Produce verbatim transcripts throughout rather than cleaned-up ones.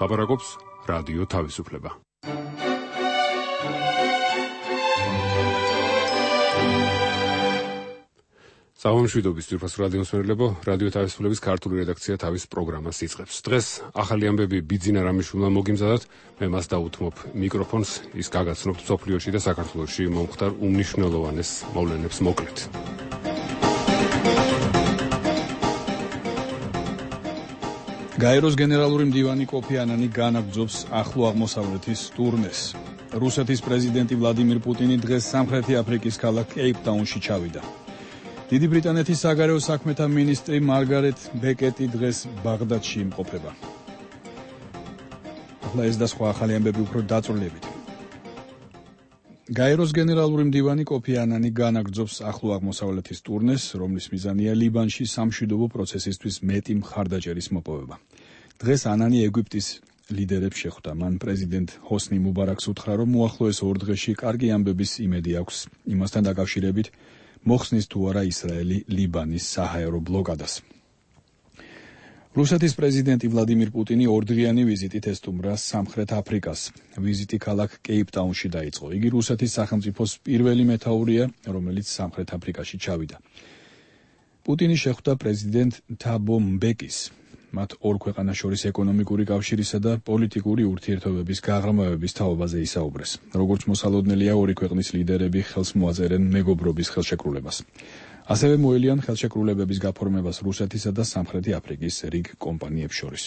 ლაპარაკობს რადიო თავისუფლება. სამშვიდობის ძვირფას რადიოს მერლებო, რადიო თავისუფლების ქართული რედაქცია თავის პროგრამას იწყებს. დღეს ახალი ამბები ბიძინა რამიშვილმა მოგიმზადათ, მე მას დაუთმობ მიკროფონს, ის გაგაცნობთ მსოფლიოში და საქართველოში მომხდარ უმნიშვნელოვანეს მოვლენებს მოკლედ. გაეროს გენერალური მდივანი კოფი ანანი განაგრძობს ახლო აღმოსავლეთის ტურნეს. რუსეთის პრეზიდენტი ვლადიმირ პუტინი დღეს სამხრეთი აფრიკის ქალაქ კეიპტაუნში ჩავიდა. დიდი ბრიტანეთის საგარეო საქმეთა მინისტრი მარგარეტ ბეკეტი დღეს ბაღდადში იმყოფება. ახლა ეს და სხვა ახალი ამბები უფრო დაწვრილებით. გაეროს გენერალური მდივანი კოფი ანანი განაგრძობს ახლო აღმოსავლეთის ტურნეს, რომლის მიზანია ლიბანში სამშვიდობო პროცესისთვის მეტი მხარდაჭერის მოპოვება. დღეს ანანი ეგვიპტის ლიდერებს შეხვდა. მან პრეზიდენტ ჰოსნი მუბარაკს უთხრა, რომ უახლოეს ორ დღეში კარგი ამბების იმედი აქვს იმასთან დაკავშირებით, მოხსნის თუ არა ისრაელი ლიბანის საჰაერო ბლოკადას. რუსეთის პრეზიდენტი ვლადიმირ პუტინი ორდღიანი ვიზიტით ესტუმრა სამხრეთ აფრიკას. ვიზიტი ქალაქ კეიპტაუნში დაიწყო. იგი რუსეთის სახელმწიფოს პირველი მეთაურია, რომელიც სამხრეთ აფრიკაში ჩავიდა. პუტინი შეხვდა პრეზიდენტ თაბო მბეკის. მათ ორ ქვეყანას შორის ეკონომიკური კავშირისა და პოლიტიკური ურთიერთობების გაღრმავების თაობაზე ისაუბრეს. როგორც მოსალოდნელია, ორი ქვეყნის ლიდერები ხელს მოაწერენ მეგობრობის ხელშეკრულებას. ასევე მოელიან ხელშეკრულებების გაფორმებას რუსეთისა და სამხრეთი აფრიკის რიგ კომპანიებს შორის.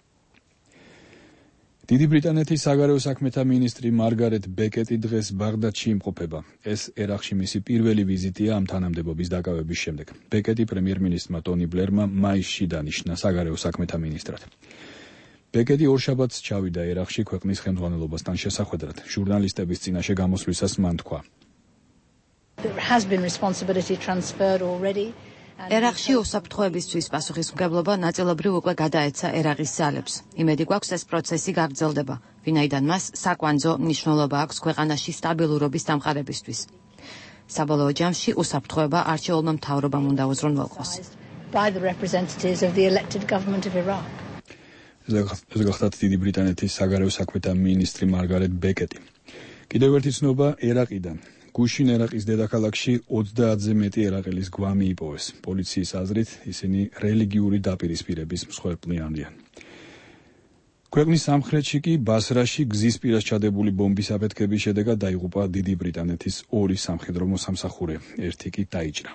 დიდი ბრიტანეთის საგარეო საქმეთა მინისტრი მარგარეტ ბეკეტი დღეს ბაღდადში იმყოფება. ეს ერაყში მისი პირველი ვიზიტია ამ თანამდებობის დაკავების შემდეგ. ბეკეტი პრემიერ-მინისტრმა ტონი ბლერმა მაისში დანიშნა საგარეო საქმეთა მინისტრად. ბეკეტი ორშაბათს ჩავიდა ერაყში ქვეყნის ხელმძღვანელობასთან შესახვედრად. ჟურნალისტების წინაშე გამოსვლისას მან თქვა: ერაყში უსაფრთხოებისთვის პასუხისმგებლობა ნაწილობრივ უკვე გადაეცა ერაყის ძალებს. იმედი გვაქვს, ეს პროცესი გაგრძელდება, ვინაიდან მას საკვანძო მნიშვნელობა აქვს ქვეყანაში სტაბილურობის დამყარებისთვის. საბოლოო ჯამში უსაფრთხოება არჩეულმა მთავრობამ უნდა უზრუნველყოს. ეს გახლავთ დიდი ბრიტანეთის საგარეო საქმეთა მინისტრი მარგარეტ ბეკეტი. კიდევ ერთი ცნობა ერაყიდან. გუშინ ერაყის დედაქალაქში ოცდაათზე მეტი ერაყელის გვამი იპოვეს. პოლიციის აზრით, ისინი რელიგიური დაპირისპირების მსხვერპლი არიან. ქვეყნის სამხრეთში კი ბასრაში გზის პირას ჩადებული ბომბის აფეთქების შედეგად დაიღუპა დიდი ბრიტანეთის ორი სამხედრო მოსამსახურე, ერთი კი დაიჭრა.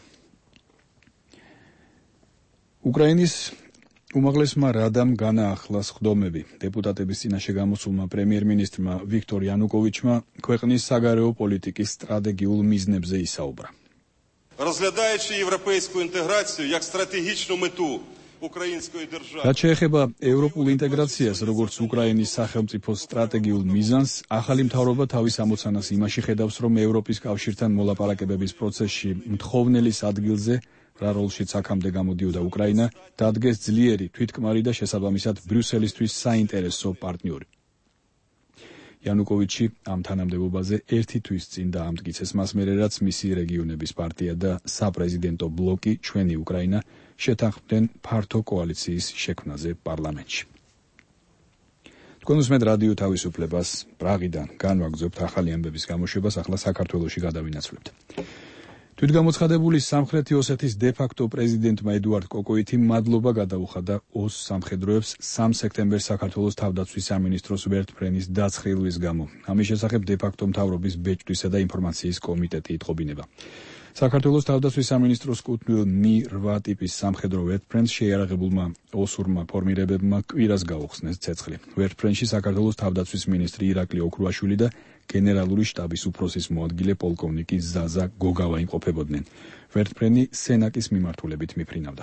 უკრაინის უმაღლესმა რადამ განაახლა სხდომები. დეპუტატების წინაშე გამოსულმა პრემიერ-მინისტრმა ვიქტორ იანუკოვიჩმა ქვეყნის საგარეო პოლიტიკის სტრატეგიულ მიზნებზე ისაუბრა. Розглядаючи європейську інтеграцію як стратегічну мету української держави. რაც შეეხება ევროპულ ინტეგრაციას, როგორც უკრაინის სახელმწიფოს სტრატეგიულ მიზანს, ახალი მთავრობა თავის ამოცანას იმაში ხედავს, რომ ევროპის კავშირთან მოლაპარაკებების პროცესში მთხოვნელის ადგილზე რა როლშიც აქამდე გამოდიოდა უკრაინა, დადგეს ძლიერი თვითკმარი და შესაბამისად ბრიუსელისთვის საინტერესო პარტნიორი. იანუკოვიჩი ამ თანამდებობაზე ერთი თვის წინ დაამტკიცეს მას მერე, რაც მისი რეგიონების პარტია და საპრეზიდენტო ბლოკი ჩვენი უკრაინა შეთანხმდნენ ფართო კოალიციის შექმნაზე პარლამენტში. თქვენ უსმენთ რადიო თავისუფლებას. პრაღიდან განვაგრძობთ ახალი ამბების გამოშვებას, ახლა საქართველოში გადავინაცვლებთ. თვითგამოცხადებული სამხრეთი ოსეთის დე-ფაქტო პრეზიდენტმა ედუარდ კოკოიტი მადლობა გადაუხადა ოს სამხედროებს სამ სექტემბერს საქართველოს თავდაცვის სამინისტროს ვერტმფრენის დაცხრილვის გამო. ამის შესახებ დე-ფაქტო მთავრობის ბეჭდვისა და ინფორმაციის კომიტეტი იტყობინება. საქართველოს თავდაცვის სამინისტროს კუთვნილ მი რვა ტიპის სამხედრო ვერტმფრენს შეიარაღებულმა ოსურმა ფორმირებებმა კვირას გაუხსნეს ცეცხლი. ვერტმფრენში საქართველოს თავდაცვის მინისტრი ირაკლი ოქრუაშვილი და გენერალური შტაბის უფროსის მოადგილე პოლკოვნიკი ზაზა გოგავა იმყოფებოდნენ. ვერტმფრენი სენაკის მიმართულებით მიფრინავდა.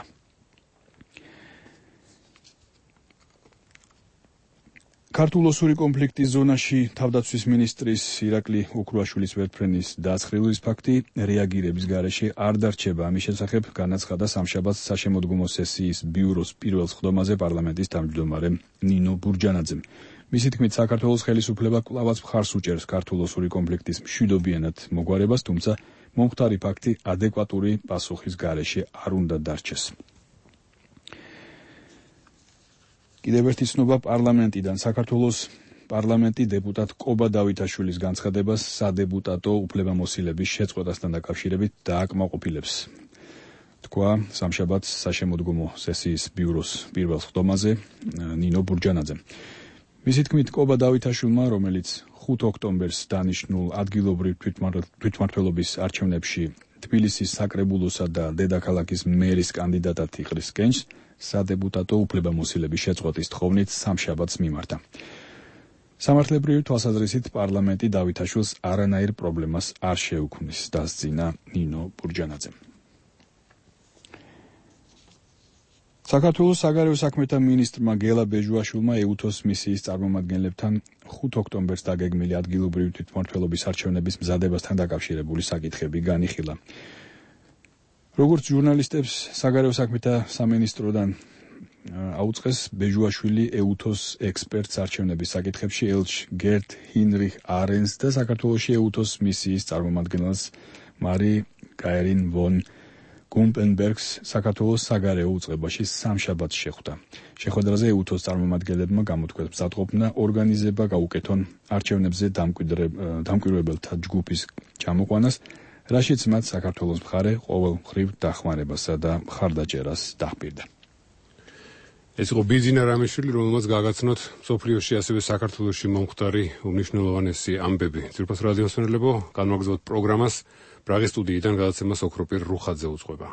ქართულ-ოსური კონფლიქტის ზონაში თავდაცვის მინისტრის ირაკლი ოქრუაშვილის ვერტმფრენის დაცხრილვის ფაქტი რეაგირების გარეშე არ დარჩება. ამის შესახებ განაცხადა სამშაბათს საშემოდგომო სესიის ბიუროს პირველ სხდომაზე პარლამენტის თავმჯდომარე ნინო ბურჯანაძემ. მისი თქმით, საქართველოს ხელისუფლება კვლავაც მხარს უჭერს ქართულ-ოსური კონფლიქტის მშვიდობიანად მოგვარებას, თუმცა მომხდარი ფაქტი ადეკვატური პასუხის გარეშე არ უნდა დარჩეს. კიდევ ერთი ცნობა პარლამენტიდან. საქართველოს პარლამენტი დეპუტატ კობა დავითაშვილის განცხადებას სადებუტატო უფლებამოსილების შეწყვეტასთან დაკავშირებით დააკმაყოფილებს. თქვა სამშაბათს საშემოდგომო სესიის ბიუროს პირველ ხდომაზე ნინო ბურჯანაძემ. მისი თქმით, კობა დავითაშვილმა, რომელიც ხუთ ოქტომბერს დანიშნულ ადგილობრივ თვითმმართველობის არჩევნებში თბილისის საკრებულოსა და დედაქალაქის მერის კანდიდატად იყრის კენჭს, სადებუტატო უფლებამოსილების შეწყვეტის თხოვნით სამშაბათს მიმართა. სამართლებრივი თვალსაზრისით პარლამენტი დავითაშვილს არანაირ პრობლემას არ შეუქმნის, დასძინა ნინო ბურჯანაძემ. საქართველოს საგარეო საქმეთა მინისტრმა გელა ბეჟუაშვილმა ეუთოს მისიის წარმომადგენლებთან ხუთ ოქტომბერს დაგეგმილი ადგილობრივი თვითმმართველობის არჩევნების მზადებასთან დაკავშირებული საკითხები განიხილა. როგორც ჟურნალისტებს საგარეო საქმეთა სამინისტროდან აუწყეს, ბეჟუაშვილი ეუთოს ექსპერტს არჩევნების საკითხებში ელჩ გერტ ჰინრიხ არენს და საქართველოში ეუთოს მისიის წარმომადგენელს მარი გაერინ ვონ გუმპენბერგს საქართველოს საგარეო უწყებაში სამშაბათს შეხვდა. შეხვედრაზე ეუთოს წარმომადგენლებმა გამოთქვეს მზადყოფნა ორგანიზება გაუკეთონ არჩევნებზე დამკვირვებელთა ჯგუფის ჩამოყვანას, რაშიც მათ საქართველოს მხარე ყოველმხრივ დახმარებასა და მხარდაჭერას დაჰპირდა. ეს იყო ბიძინა რამიშვილი, რომელმაც გაგაცნოთ მსოფლიოში ასევე საქართველოში მომხდარი უმნიშვნელოვანესი ამბები. ძვირფას რადიოს მსმენელებო, განვაგრძელებთ პროგრამას. პრაღის სტუდიიდან გადაცემას ოქროპირ რუხაძე უძღვება.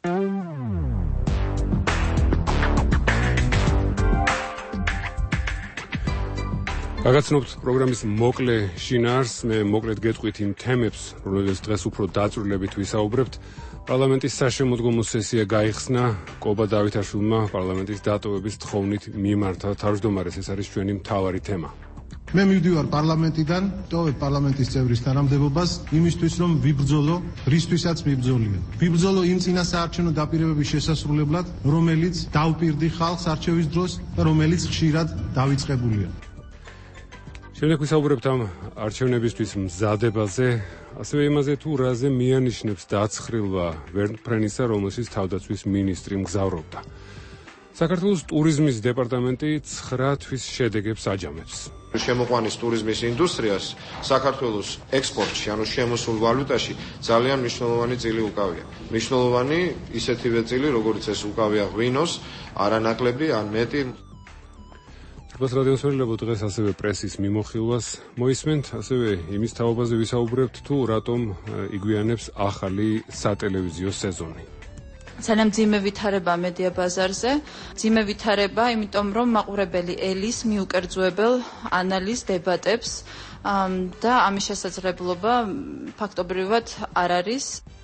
გაგაცნობთ პროგრამის მოკლე შინაარსს, მე მოკლედ გეტყვით იმ თემებს, რომლებიც დღეს უფრო დაწვრილებით ვისაუბრებთ. პარლამენტის საშემოდგომო სესია გაიხსნა, კობა დავითაშვილმა პარლამენტის დატოვების თხოვნით მიმართა თავმჯდომარეს, ეს არის ჩვენი მთავარი თემა. მე მივდივარ პარლამენტიდან, ტოვებ პარლამენტის წევრის თანამდებობას იმისთვის, რომ ვიბრძოლო, რისთვისაც მიბრძოლია. ვიბრძოლო იმ წინასაარჩევნო დაპირებების შესასრულებლად, რომელიც დავპირდი ხალხს არჩევის დროს და რომელიც ხშირად დავიწყებულია. შემდეგ ვისაუბრებთ ამ არჩევნებისთვის მზადებაზე, ასევე იმაზე, თუ რაზე მიანიშნებს დაცხრილვა ვერტმფრენისა, რომელშიც თავდაცვის მინისტრი მგზავრობდა. საქართველოს ტურიზმის დეპარტამენტი ცხრა თვის შედეგებს აჯამებს. შემოყვანის ტურიზმის ინდუსტრიას საქართველოს ექსპორტში, ანუ შემოსულ ვალუტაში ძალიან მნიშვნელოვანი წილი უკავია. მნიშვნელოვანი ისეთივე წილი, როგორც ეს უკავია ღვინოს, არანაკლები ან მეტი. ძვირფას რადიოს მსმენელებო, დღეს ასევე პრესის მიმოხილვას მოისმენთ, ასევე იმის თაობაზე ვისაუბრებთ, თუ რატომ იგვიანებს ახალი სატელევიზიო სეზონი. ძალიან ძიმე ვითარება მედია ბაზარზე, ძიმე ვითარება, იმიტომ რომ მაყურებელი ელის მიუკერძოებელ ანალიზ დებატებს და ამის შესაძლებლობა ფაქტობრივად არ არის.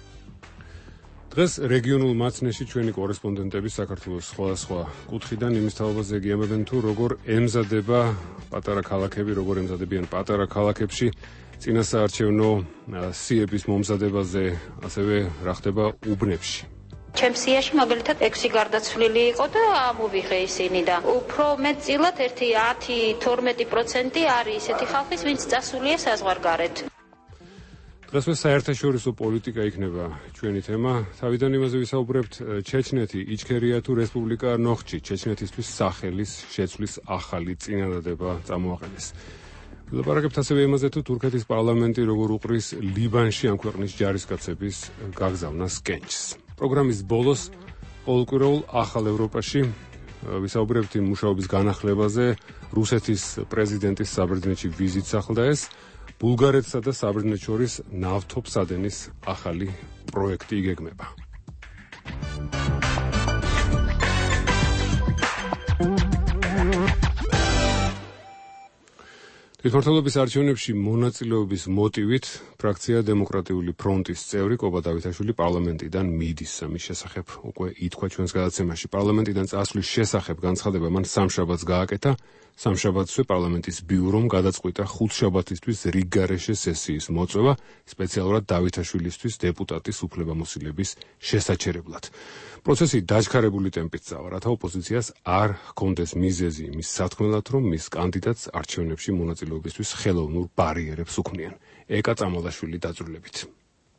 დღეს რეგიონულ მაცნეში ჩვენი კორესპონდენტები საქართველოს სხვადასხვა კუთხიდან იმის თაობაზე გიამბებენ, თუ როგორ ემზადება პატარა ქალაქები, როგორ ემზადებიან პატარა ქალაქებში წინასაარჩევნო სიების მომზადებაზე, ასევე რა ხდება უბნებში. ჩემს სიაში მაგალითად ექვსი გარდაცვლილი იყო და ამოვიღე ისინი და უფრო მეტწილად ერთი ათი თორმეტი პროცენტი არის ისეთი ხალხის, ვინც წასულია საზღვარგარეთ. დღესვე საერთაშორისო პოლიტიკა იქნება ჩვენი თემა. თავიდან იმაზე ვისაუბრებთ, ჩეჩნეთი იჩქერია თუ რესპუბლიკა ნოხჩი, ჩეჩნეთისთვის სახელის შეცვლის ახალი წინადადება წამოაყენეს. ვილაპარაკებთ ასევე იმაზე, თუ თურქეთის პარლამენტი როგორ უყრის ლიბანში ამ ქვეყნის ჯარისკაცების გაგზავნას კენჭს. პროგრამის ბოლოს ყოველკვირეულ ახალ ევროპაში ვისაუბრებთ იმ მუშაობის განახლებაზე, რუსეთის პრეზიდენტის საბერძნეთში ვიზიტს ახლდა ეს, ბულგარეთსა და საბერძნეთს შორის ნავთობსადენის ახალი პროექტი იგეგმება. თვითმმართველობის არჩევნებში მონაწილეობის მოტივით ფრაქცია დემოკრატიული ფრონტის წევრი კობა დავითაშვილი პარლამენტიდან მიდის. ამის შესახებ უკვე ითქვა ჩვენს გადაცემაში. პარლამენტიდან წასვლის შესახებ განცხადება მან სამშაბათს გააკეთა. სამშაბათსვე პარლამენტის ბიურომ გადაწყვიტა ხუთშაბათისთვის რიგგარეშე სესიის მოწვევა სპეციალურად დავითაშვილისთვის დეპუტატის უფლებამოსილების შესაჩერებლად. პროცესი დაჩქარებული ტემპით წავა, რათა ოპოზიციას არ ჰქონდეს მიზეზი იმის სათქმელად, რომ მის კანდიდატს არჩევნებში მონაწილეობისთვის ხელოვნურ ბარიერებს უქმნიან. ეკა წამალაშვილი დაწვრილებით.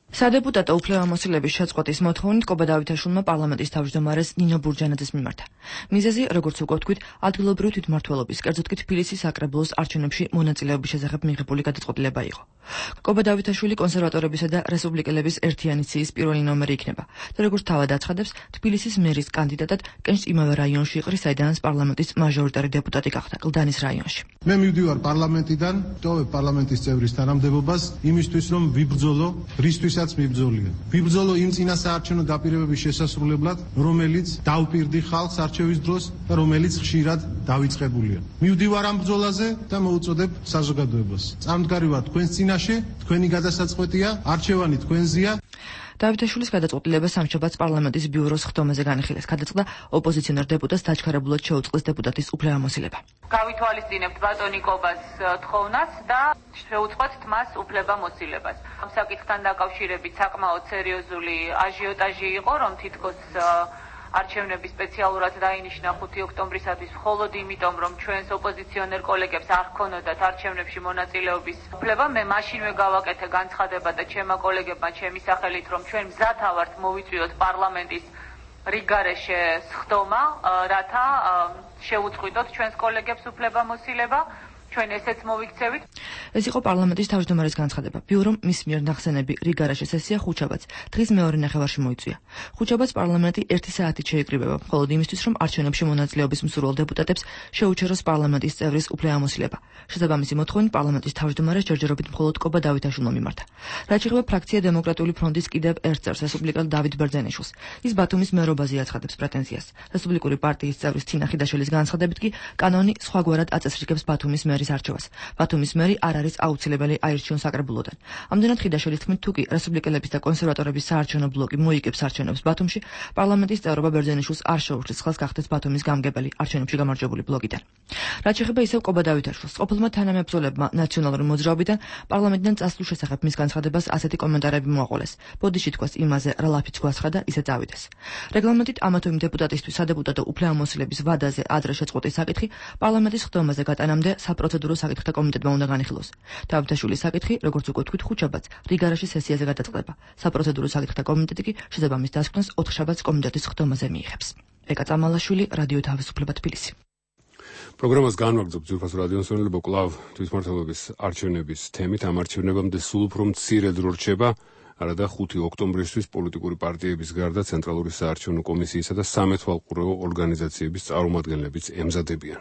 სადეპუტატო უფლებამოსილების შეწყვეტის მოთხოვნით კობა დავითაშვილმა პარლამენტის თავმჯდომარეს ნინო ბურჯანაძეს მიმართა. მიზეზი, როგორც უკვე ვთქვით, ადგილობრივი თვითმმართველობის, კერძოდ კი თბილისის საკრებულოს არჩევნებში მონაწილეობის შესახებ მიღებული გადაწყვეტილება იყო. კობა დავითაშვილი კონსერვატორებისა და რესპუბლიკელების ერთიანი სიის პირველი ნომერი იქნება და როგორც თავად აცხადებს, თბილისის მერის კანდიდატად კენჭს იმავე რაიონში იყრის, საიდანაც პარლამენტის მაჟორიტარი დეპუტატი გახდა, კლდანის რაიონში. მე მივდივარ პარლამენტიდან, ვტოვებ პარლამენტის წევრის თანამდებობას იმისთვის, რომ ვიბრძოლო რისთვისაც მიბრძოლია. ვიბრძოლო იმ წინასაარჩევნო დაპირებების შესასრულებლად, რომელიც დავპირდი ხალხს არჩევის დროს და რომელიც ხშირად დავიწყებულია. მივდივარ ამ ბრძოლაზე და მოუწოდებ საზოგადოებას. წარმდგარი ვარ თქვენს წინაშე, თქვენი გადასაწყვეტია, არჩევანი თქვენზეა. დავითაშვილის გადაწყვეტილება სამშაბათს პარლამენტის ბიუროს ხდომაზე განიხილეს. გადაწყდა ოპოზიციონერ დეპუტატს დაჩქარებულად შეუწყეს დეპუტატის უფლებამოსილება. გავითვალისწინებთ ბატონი კობას თხოვნას და შეუწყოთ მას უფლებამოსილებას. ამ საკითხთან დაკავშირებით საკმაოდ სერიოზული აჟიოტაჟი იყო, რომ თითქოს არჩევნები სპეციალურად დაინიშნა ხუთი ოქტომბრისათვის მხოლოდ იმიტომ, რომ ჩვენს ოპოზიციონერ კოლეგებს არ ჰქონოდათ არჩევნებში მონაწილეობის უფლება. მე მაშინვე გავაკეთე განცხადება და ჩემმა კოლეგებმა ჩემი სახელით, რომ ჩვენ მზად ავართ მოვიწვიოთ პარლამენტის რიგგარეშე სხდომა, რათა შეუწყვიტოთ ჩვენს კოლეგებს უფლებამოსილება. ჩვენ ესეც მოვიქცევით. ეს იყო პარლამენტის თავმჯდომარის განცხადება. ბიურომ მის მიერ ნახსენები რიგგარეშე სესია ხუთშაბათს დღის მეორე ნახევარში მოიწვია. ხუთშაბათს პარლამენტი ერთი საათით შეიკრიბება, მხოლოდ იმისთვის, რომ არჩევნებში მონაწილეობის მსურველ დეპუტატებს შეუჩეროს პარლამენტის წევრის უფლებამოსილება. შესაბამისი მოთხოვნით პარლამენტის თავმჯდომარეს ჯერჯერობით მხოლოდ კობა დავითაშვილმა მიმართა. რაც შეეხება ფრაქცია დემოკრატიული ფრონტის კიდევ ერთ წევრს, რესპუბლიკელ დავით ბერძენიშვილს. ის ბათუმის მერობაზე აცხადებს პრეტენზიას. რესპუბლიკური პარტიის წევრის თინა ხიდაშვილის განცხადებით კი კანონი სხვაგვარად აწესრიგებს ბათუმის მერის არჩევას. ბათუმის მერი არ არის აუცილებელი აირჩიონ საკრებულოდან. ამდენად ხიდაშვილის თქმით, თუ კი რესპუბლიკელების და კონსერვატორების საარჩევნო ბლოკი მოიგებს არჩევნებს ბათუმში, პარლამენტის წევრობა ბერძენიშვილს არ შეუჩლის ხელს გახდეს ბათუმის გამგებელი არჩევნებში გამარჯვებული ბლოკიდან. რაც შეეხება ისევ კობა დავითაშვილს, ყოფილმა თანამებრძოლებმა ნაციონალური მოძრაობიდან პარლამენტიდან წასვლის შესახებ მის განცხადებას ასეთი კომენტარები მოაყოლეს. ბოდიში თქვას იმაზე, რა ლაფიც გვასხა ისე წავიდეს. რეგლამენტით ამა თუ იმ დეპუტატისთვის სადეპუტატო უფლებამოსილების ვადაზე ადრე შეწყვეტის საკითხი პარლამენტის ხდომაზე გატანამდე საპროცედურო საკითხთა კომიტეტმა უნდა განიხილოს. დავითაშვილის საკითხი, როგორც უკვე თქვით, ხუთშაბათს რიგგარეშე სესიაზე გადაწყდება. საპროცედურო საკითხთა კომიტეტი კი შესაბამის დასკვნას ოთხშაბათს კომიტეტის ხდომაზე მიიღებს. ეკა წამალაშვილი, რადიო თავისუფლება, თბილისი. პროგრამას განვაგრძობთ ძვირფასო რადიოსმენელებო კლავ თვითმმართველობის არჩევნების თემით. ამ არჩევნებამდე სულ უფრო მცირე დრო რჩება, არადა ხუთი ოქტომბრისთვის პოლიტიკური პარტიების გარდა ცენტრალური საარჩევნო კომისიისა და სამეთვალყურეო ორგანიზაციების წარმომადგენლებიც ემზადებიან.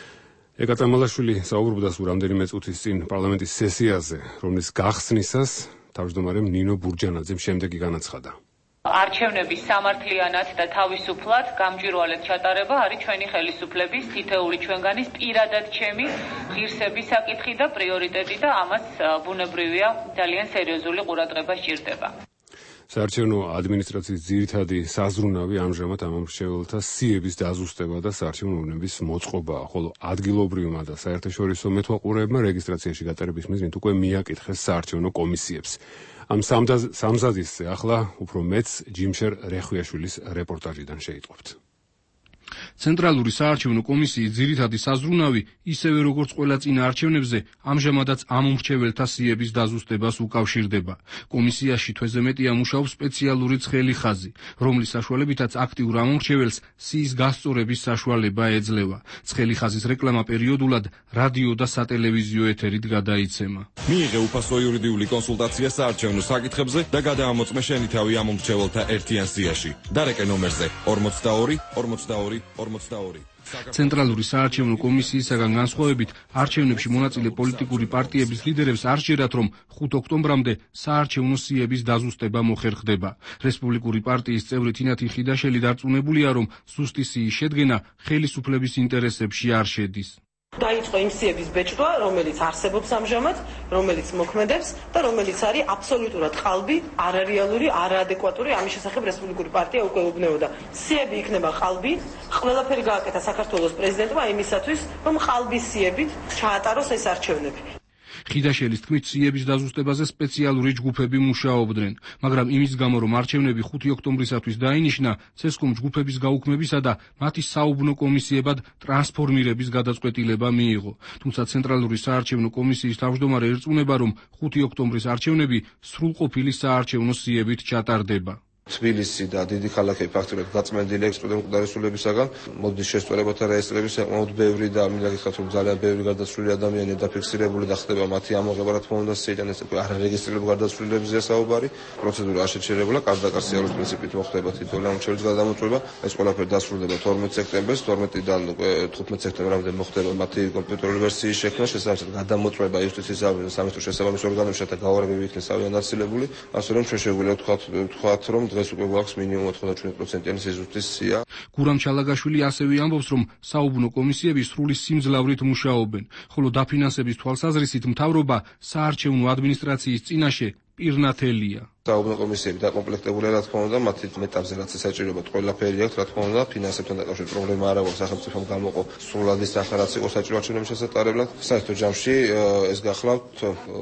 ეკა წამალაშვილი საუბრობდა სულ რამდენიმე წუთის წინ პარლამენტის სესიაზე, რომლის გახსნისას თავმჯდომარემ ნინო ბურჯანაძემ შემდეგი განაცხადა. არჩევნების სამართლიანად და თავისუფლად გამჭვირვალედ ჩატარება არის ჩვენი ხელისუფლების თითეული ჩვენგანის პირადად ჩემი ღირსების საკითხი და პრიორიტეტი და ამას ბუნებრივია ძალიან სერიოზული ყურადღება სჭირდება. საარჩევნო ადმინისტრაციის ძირითადი საზრუნავი ამჟამად ამომრჩეველთა სიების დაზუსტება და საარჩევნო ურნების მოწყობაა, ხოლო ადგილობრივმა და საერთაშორისო მეთვალყურეებმა რეგისტრაციაში გატარების მიზნით უკვე მიაკითხეს საარჩევნო კომისიებს. ამ სამზადისზე ახლა უფრო მეც ჯიმშერ რეხვიაშვილის რეპორტაჟიდან შეიტყობთ. ცენტრალური საარჩევნო კომისიის ძირითადი საზრუნავი, ისევე როგორც ყველა წინა არჩევნებზე, ამჟამადაც ამომრჩეველთა სიების დაზუსტებას უკავშირდება. კომისიაში თვეზე მეტია მუშაობს სპეციალური ცხელი ხაზი, რომლის საშუალებითაც აქტიურ ამომრჩეველს სიის გასწორების საშუალება ეძლევა. ცხელი ხაზის რეკლამა პერიოდულად რადიო და სატელევიზიო ეთერით გადაიცემა. მიიღე უფასო იურიდიული კონსულტაცია საარჩევნო საკითხებზე და გადაამოწმე შენი თავი ამომრჩეველთა ერთიან სიაში. დარეკე ნომერზე ორმოცდაორი ორმოცდაორი ორმოცდაორი. ცენტრალური საარჩევნო კომისიისაგან განსხვავებით, არჩევნებში მონაწილე პოლიტიკური პარტიების ლიდერებს არ სჯერათ, რომ ხუთი ოქტომბრამდე საარჩევნო სიების დაზუსტება მოხერხდება. რესპუბლიკური პარტიის წევრი თინათინ ხიდაშელი დარწმუნებულია, რომ ზუსტი სიის შედგენა ხელისუფლების ინტერესებში არ შედის. დაიწყო იმ სიების ბეჭდვა, რომელიც არსებობს ამჟამად, რომელიც მოქმედებს და რომელიც არის აბსოლუტურად ყალბი, არარეალური, არაადეკვატური. ამის შესახებ რესპუბლიკური პარტია უკვე უბნეოდა. სიები იქნება ყალბი, ყველაფერი გააკეთა საქართველოს პრეზიდენტმა იმისათვის, რომ ყალბის სიებით ჩაატაროს ეს არჩევნები. ხიდაშელის თქმით, სიების დაზუსტებაზე სპეციალური ჯგუფები მუშაობდნენ, მაგრამ იმის გამო, რომ არჩევნები ხუთი ოქტომბრისათვის დაინიშნა, ცესკომ ჯგუფების გაუქმებისა და მათი საუბნო კომისიებად ტრანსფორმირების გადაწყვეტილება მიიღო. თუმცა ცენტრალური საარჩევნო კომისიის თავმჯდომარე ერწმუნება, რომ ხუთი ოქტომბრის არჩევნები სრულყოფილი საარჩევნო სიებით ჩატარდება. თბილისი და დიდი ქალაქები ფაქტობრივად გაწმენდილი ექსპერტული მკვდარისულებისაგან, მოდის შესწორებათა რეესტრების საკმაოდ ბევრი და მინდა გითხრათ, რომ ძალიან ბევრი გარდაცვლილი ადამიანი დაფიქსირებული და ხდება მათი ამოღება, რა თქმა უნდა, სიიდან ეს არარეგისტრირებულ გარდაცვლილებზეა საუბარი. პროცედურა არ შეჩერებულა, კარდაკარ სიარულის პრინციპით მოხდება თითოეული ამორჩევის გადამოწყვეტა. ეს ყველაფერი დასრულდება თორმეტ სექტემბერს, თორმეტიდან თხუთმეტ სექტემბრამდე მოხდება მათი კომპიუტერული ვერსიის შექმნა, შესაბამისად გადამოწყვეტა იუსტიციის სამინისტროს შესაბამის ორგანოში და გაუარებები იქნეს ავიანაცილებული, ასე რომ ჩვენ შეგვიძლია ვთქვათ, ვთქვათ, რომ დღეს უკვე გვაქვს მინიმუმ ოთხმოცდაშვიდი პროცენტიანი სიზუსტის სია. გურამ ჩალაგაშვილი ასევე ამბობს, რომ საუბნო კომისიები სრული სიმძლავრით მუშაობენ, ხოლო დაფინანსების თვალსაზრისით მთავრობა საარჩევნო ადმინისტრაციის წინაშე პირნათელია. საუბნო კომისიები დაკომპლექტებულია, რა თქმა უნდა, მათი ეტაპზე რაც საჭიროა ყველაფერი აქვს, რა თქმა უნდა, ფინანსებთან დაკავშირებით პრობლემა არ აქვს, სახელმწიფომ გამოყო სრულად ის სახე რაც იყო საჭირო არჩევნების შესატარებლად. საერთო ჯამში ეს გახლავთ